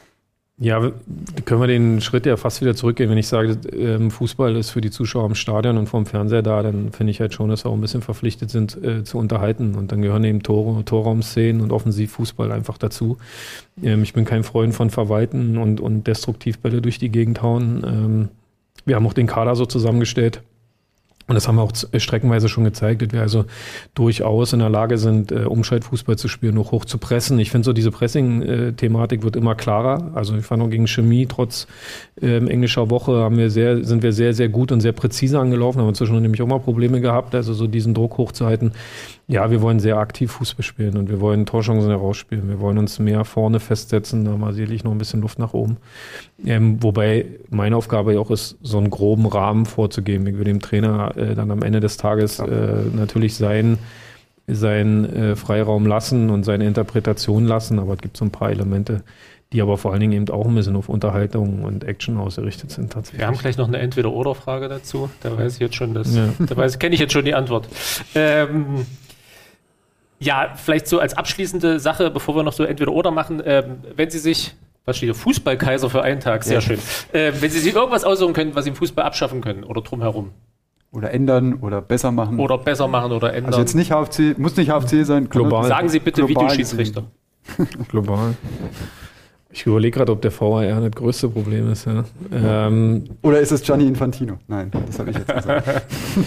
Ja, können wir den Schritt ja fast wieder zurückgehen. Wenn ich sage, ähm, Fußball ist für die Zuschauer im Stadion und vorm Fernseher da, dann finde ich halt schon, dass wir auch ein bisschen verpflichtet sind, äh, zu unterhalten. Und dann gehören eben Tore, Torraumszenen und Offensivfußball einfach dazu. Ähm, ich bin kein Freund von Verwalten und, und Destruktivbälle durch die Gegend hauen. Ähm, wir haben auch den Kader so zusammengestellt. Und das haben wir auch streckenweise schon gezeigt, dass wir also durchaus in der Lage sind, äh, Umschaltfußball zu spielen, auch hoch zu pressen. Ich finde so, diese Pressing-Thematik wird immer klarer. Also ich fand auch gegen Chemie, trotz ähm, englischer Woche, haben wir sehr, sind wir sehr, sehr gut und sehr präzise angelaufen. Haben wir zwischendurch nämlich auch mal Probleme gehabt, also so diesen Druck hochzuhalten. Ja, wir wollen sehr aktiv Fußball spielen und wir wollen Torchancen herausspielen. Wir wollen uns mehr vorne festsetzen, da haben wir sicherlich noch ein bisschen Luft nach oben. Ähm, wobei meine Aufgabe ja auch ist, so einen groben Rahmen vorzugeben. Ich will dem Trainer äh, dann am Ende des Tages äh, natürlich sein, seinen äh, Freiraum lassen und seine Interpretation lassen, aber es gibt so ein paar Elemente, die aber vor allen Dingen eben auch ein bisschen auf Unterhaltung und Action ausgerichtet sind tatsächlich. Wir haben gleich noch eine Entweder-Oder-Frage dazu. Da weiß ich jetzt schon, das, ja. da weiß, kenne ich jetzt schon die Antwort. Ähm, ja, vielleicht so als abschließende Sache, bevor wir noch so Entweder-Oder machen, ähm, wenn Sie sich, was steht hier, Fußballkaiser für einen Tag, sehr ja. schön. Äh, wenn Sie sich irgendwas aussuchen können, was Sie im Fußball abschaffen können oder drumherum. Oder ändern oder besser machen. Oder besser machen oder ändern. Also jetzt nicht H F C, muss nicht H F C sein. Global. Sagen Sie bitte Videoschiedsrichter. Global. Ich überlege gerade, ob der V A R das größte Problem ist. Ja. Ähm, Oder ist es Gianni Infantino? Nein, das habe ich jetzt gesagt.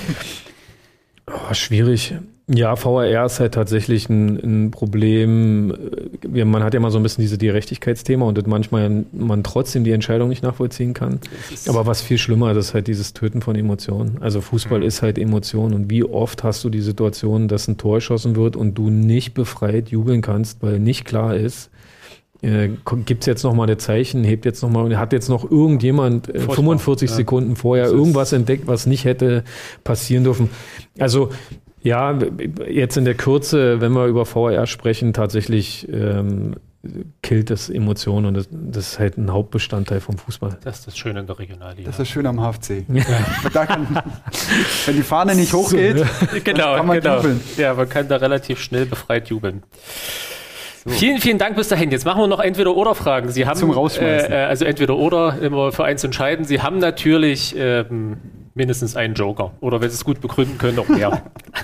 Oh, schwierig. Ja, V A R ist halt tatsächlich ein, ein Problem. Man hat ja mal so ein bisschen diese Gerechtigkeitsthema und dass manchmal man trotzdem die Entscheidung nicht nachvollziehen kann. Aber was viel schlimmer ist, ist halt dieses Töten von Emotionen. Also Fußball mhm. ist halt Emotion. Und wie oft hast du die Situation, dass ein Tor geschossen wird und du nicht befreit jubeln kannst, weil nicht klar ist, äh, gibt es jetzt nochmal ein Zeichen, hebt jetzt nochmal, hat jetzt noch irgendjemand äh, fünfundvierzig ja. Sekunden vorher das irgendwas entdeckt, was nicht hätte passieren dürfen. Also ja, jetzt in der Kürze, wenn wir über V A R sprechen, tatsächlich ähm, killt das Emotionen und das, das ist halt ein Hauptbestandteil vom Fußball. Das ist das Schöne in der Regionalliga. Das ist das Schöne am H F C. Ja. Da kann, wenn die Fahne nicht hochgeht, so, genau, kann man genau. jubeln. Ja, man kann da relativ schnell befreit jubeln. So. Vielen, vielen Dank bis dahin. Jetzt machen wir noch Entweder-Oder-Fragen. Sie haben, Zum Rausschmeißen. Äh, also Entweder-Oder, immer für eins entscheiden. Sie haben natürlich ähm, mindestens einen Joker. Oder wenn Sie es gut begründen können, noch mehr.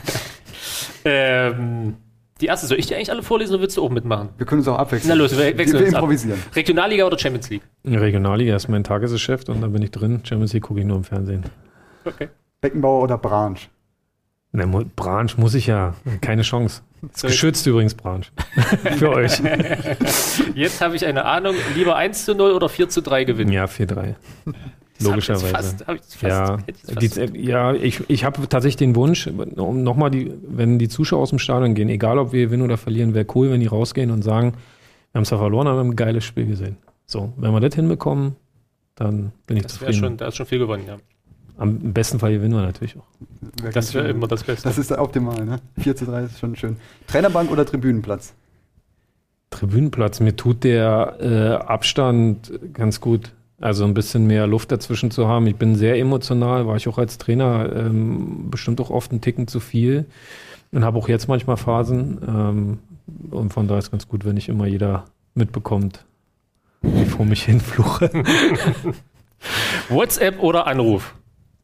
ähm, die erste, soll ich die eigentlich alle vorlesen oder willst du auch mitmachen? Wir können uns auch abwechseln. Na los, wir wechseln wir, wir uns improvisieren. Ab. Regionalliga oder Champions League? Regionalliga ist mein Tagesgeschäft und dann bin ich drin. Champions League gucke ich nur im Fernsehen. Okay. Beckenbauer oder Branch? Ne, Branch muss ich ja. Keine Chance. Ist geschützt übrigens, Branch. Für euch. Jetzt habe ich eine Ahnung. Lieber eins zu null oder vier zu drei gewinnen? Ja, vier drei. Logischerweise. Hab ich fast, hab ich fast, ja, ich fast. Die, ja, ich, ich habe tatsächlich den Wunsch, um nochmal die, wenn die Zuschauer aus dem Stadion gehen, egal ob wir gewinnen oder verlieren, wäre cool, wenn die rausgehen und sagen, wir haben es ja verloren, aber wir haben ein geiles Spiel gesehen. So, wenn wir das hinbekommen, dann bin ich das zufrieden. Schon, da ist schon viel gewonnen, ja. Am besten Fall gewinnen wir natürlich auch. Das wäre immer das Beste. Das ist optimal, ne? vier zu drei ist schon schön. Trainerbank oder Tribünenplatz? Tribünenplatz, mir tut der äh, Abstand ganz gut. Also ein bisschen mehr Luft dazwischen zu haben. Ich bin sehr emotional, war ich auch als Trainer ähm, bestimmt auch oft einen Ticken zu viel und habe auch jetzt manchmal Phasen. Ähm, und von daher ist es ganz gut, wenn nicht immer jeder mitbekommt, wie ich vor mich hinfluche. WhatsApp oder Anruf?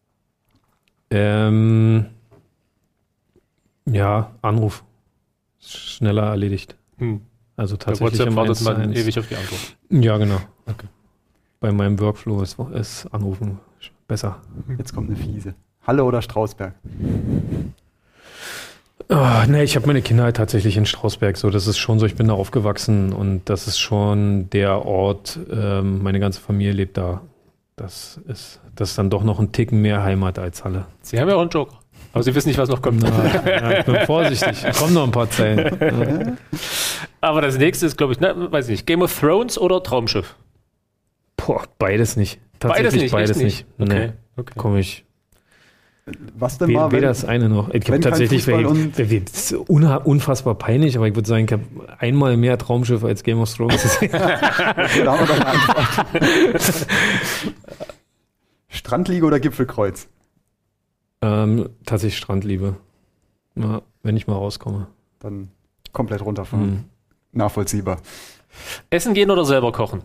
Ähm, ja, Anruf. Schneller erledigt. Hm. Also tatsächlich. Bei WhatsApp wartet man ewig auf die Antwort. Ja, genau. Okay. Bei meinem Workflow ist, ist Anrufen besser. Jetzt kommt eine fiese. Halle oder Strausberg? Oh, ne, ich habe meine Kindheit tatsächlich in Strausberg. So, das ist schon so, ich bin da aufgewachsen und das ist schon der Ort, ähm, meine ganze Familie lebt da. Das ist, das ist dann doch noch ein Ticken mehr Heimat als Halle. Sie haben ja auch einen Joker. Aber Sie wissen nicht, was noch kommt. Na, ja, ich bin vorsichtig. Kommen noch ein paar Zeilen. Ja. Aber das nächste ist, glaube ich, ne, weiß ich nicht, Game of Thrones oder Traumschiff? Boah, beides nicht. Tatsächlich beides nicht. Beides nicht. nicht. Okay. Nee, okay. Komme ich. Was denn mal? Weder das eine noch. Ich habe tatsächlich, das ist unfassbar peinlich, aber ich würde sagen, ich habe einmal mehr Traumschiff als Game of Thrones gesehen. Da haben wir doch eine Antwort. Strandliege oder Gipfelkreuz? Ähm, tatsächlich Strandliebe. Ja, wenn ich mal rauskomme. Dann komplett runterfahren. Mhm. Nachvollziehbar. Essen gehen oder selber kochen?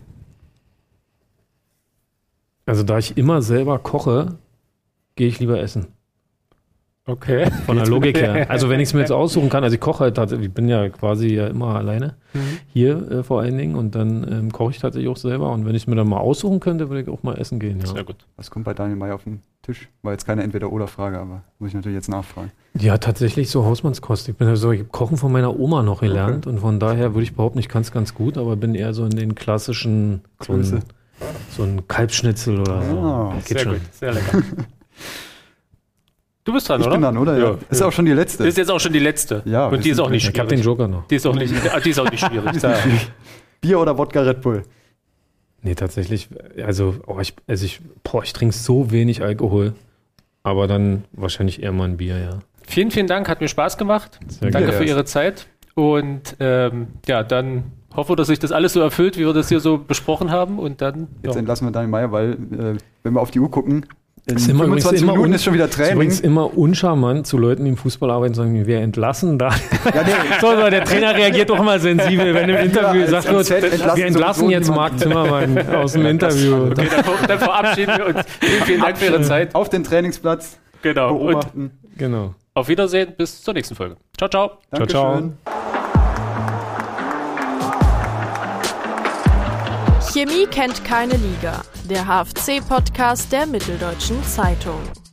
Also da ich immer selber koche, gehe ich lieber essen. Okay. Von der Logik her. Also wenn ich es mir jetzt aussuchen kann, also ich koche halt tatsächlich, ich bin ja quasi ja immer alleine, mhm. hier äh, vor allen Dingen und dann ähm, koche ich tatsächlich auch selber und wenn ich es mir dann mal aussuchen könnte, würde ich auch mal essen gehen. Ja. Sehr gut. Was kommt bei Daniel May auf den Tisch? War jetzt keine Entweder-Oder-Frage, aber muss ich natürlich jetzt nachfragen. Ja, tatsächlich so Hausmannskost. Ich bin ja so, ich habe Kochen von meiner Oma noch gelernt okay. und von daher würde ich behaupten, ich kann es ganz gut, aber bin eher so in den klassischen so ein, so ein Kalbsschnitzel oder so. Oh, Geht sehr schon. Gut, sehr lecker. Du bist dran, ich oder? Ich bin dran, oder? Ja. ja. Ist auch schon die letzte. Ist jetzt auch schon die letzte. Ja. Und die ist auch nicht schwierig. Ich habe den Joker noch. Die ist auch nicht, die ist auch nicht schwierig. Ist nicht schwierig. Bier oder Wodka Red Bull? Nee, tatsächlich, also, oh, ich, also ich, boah, ich trinke so wenig Alkohol, aber dann wahrscheinlich eher mal ein Bier, ja. Vielen, vielen Dank, hat mir Spaß gemacht. Sehr Danke gerne. für Ihre Zeit und ähm, ja, dann hoffe, dass sich das alles so erfüllt, wie wir das hier so besprochen haben und dann... Jetzt ja. entlassen wir Daniel May, weil, äh, wenn wir auf die Uhr gucken, in ist immer, fünfundzwanzig immer Minuten un, ist schon wieder Training. Ist übrigens immer uncharmant zu Leuten, die im Fußball arbeiten, sagen, wir entlassen da. Ja, nee. so, so, der Trainer reagiert doch mal sensibel, wenn im Interview ja, sagt, wird, entlassen wir entlassen jetzt Marc Zimmermann aus dem Interview. Okay, dann, dann verabschieden wir uns. Vielen, vielen Dank für Ihre Zeit. Auf den Trainingsplatz genau. beobachten. Und, genau. Auf Wiedersehen, bis zur nächsten Folge. Ciao, ciao. Dankeschön. Ciao, ciao. Chemie kennt keine Liga. Der H F C-Podcast der Mitteldeutschen Zeitung.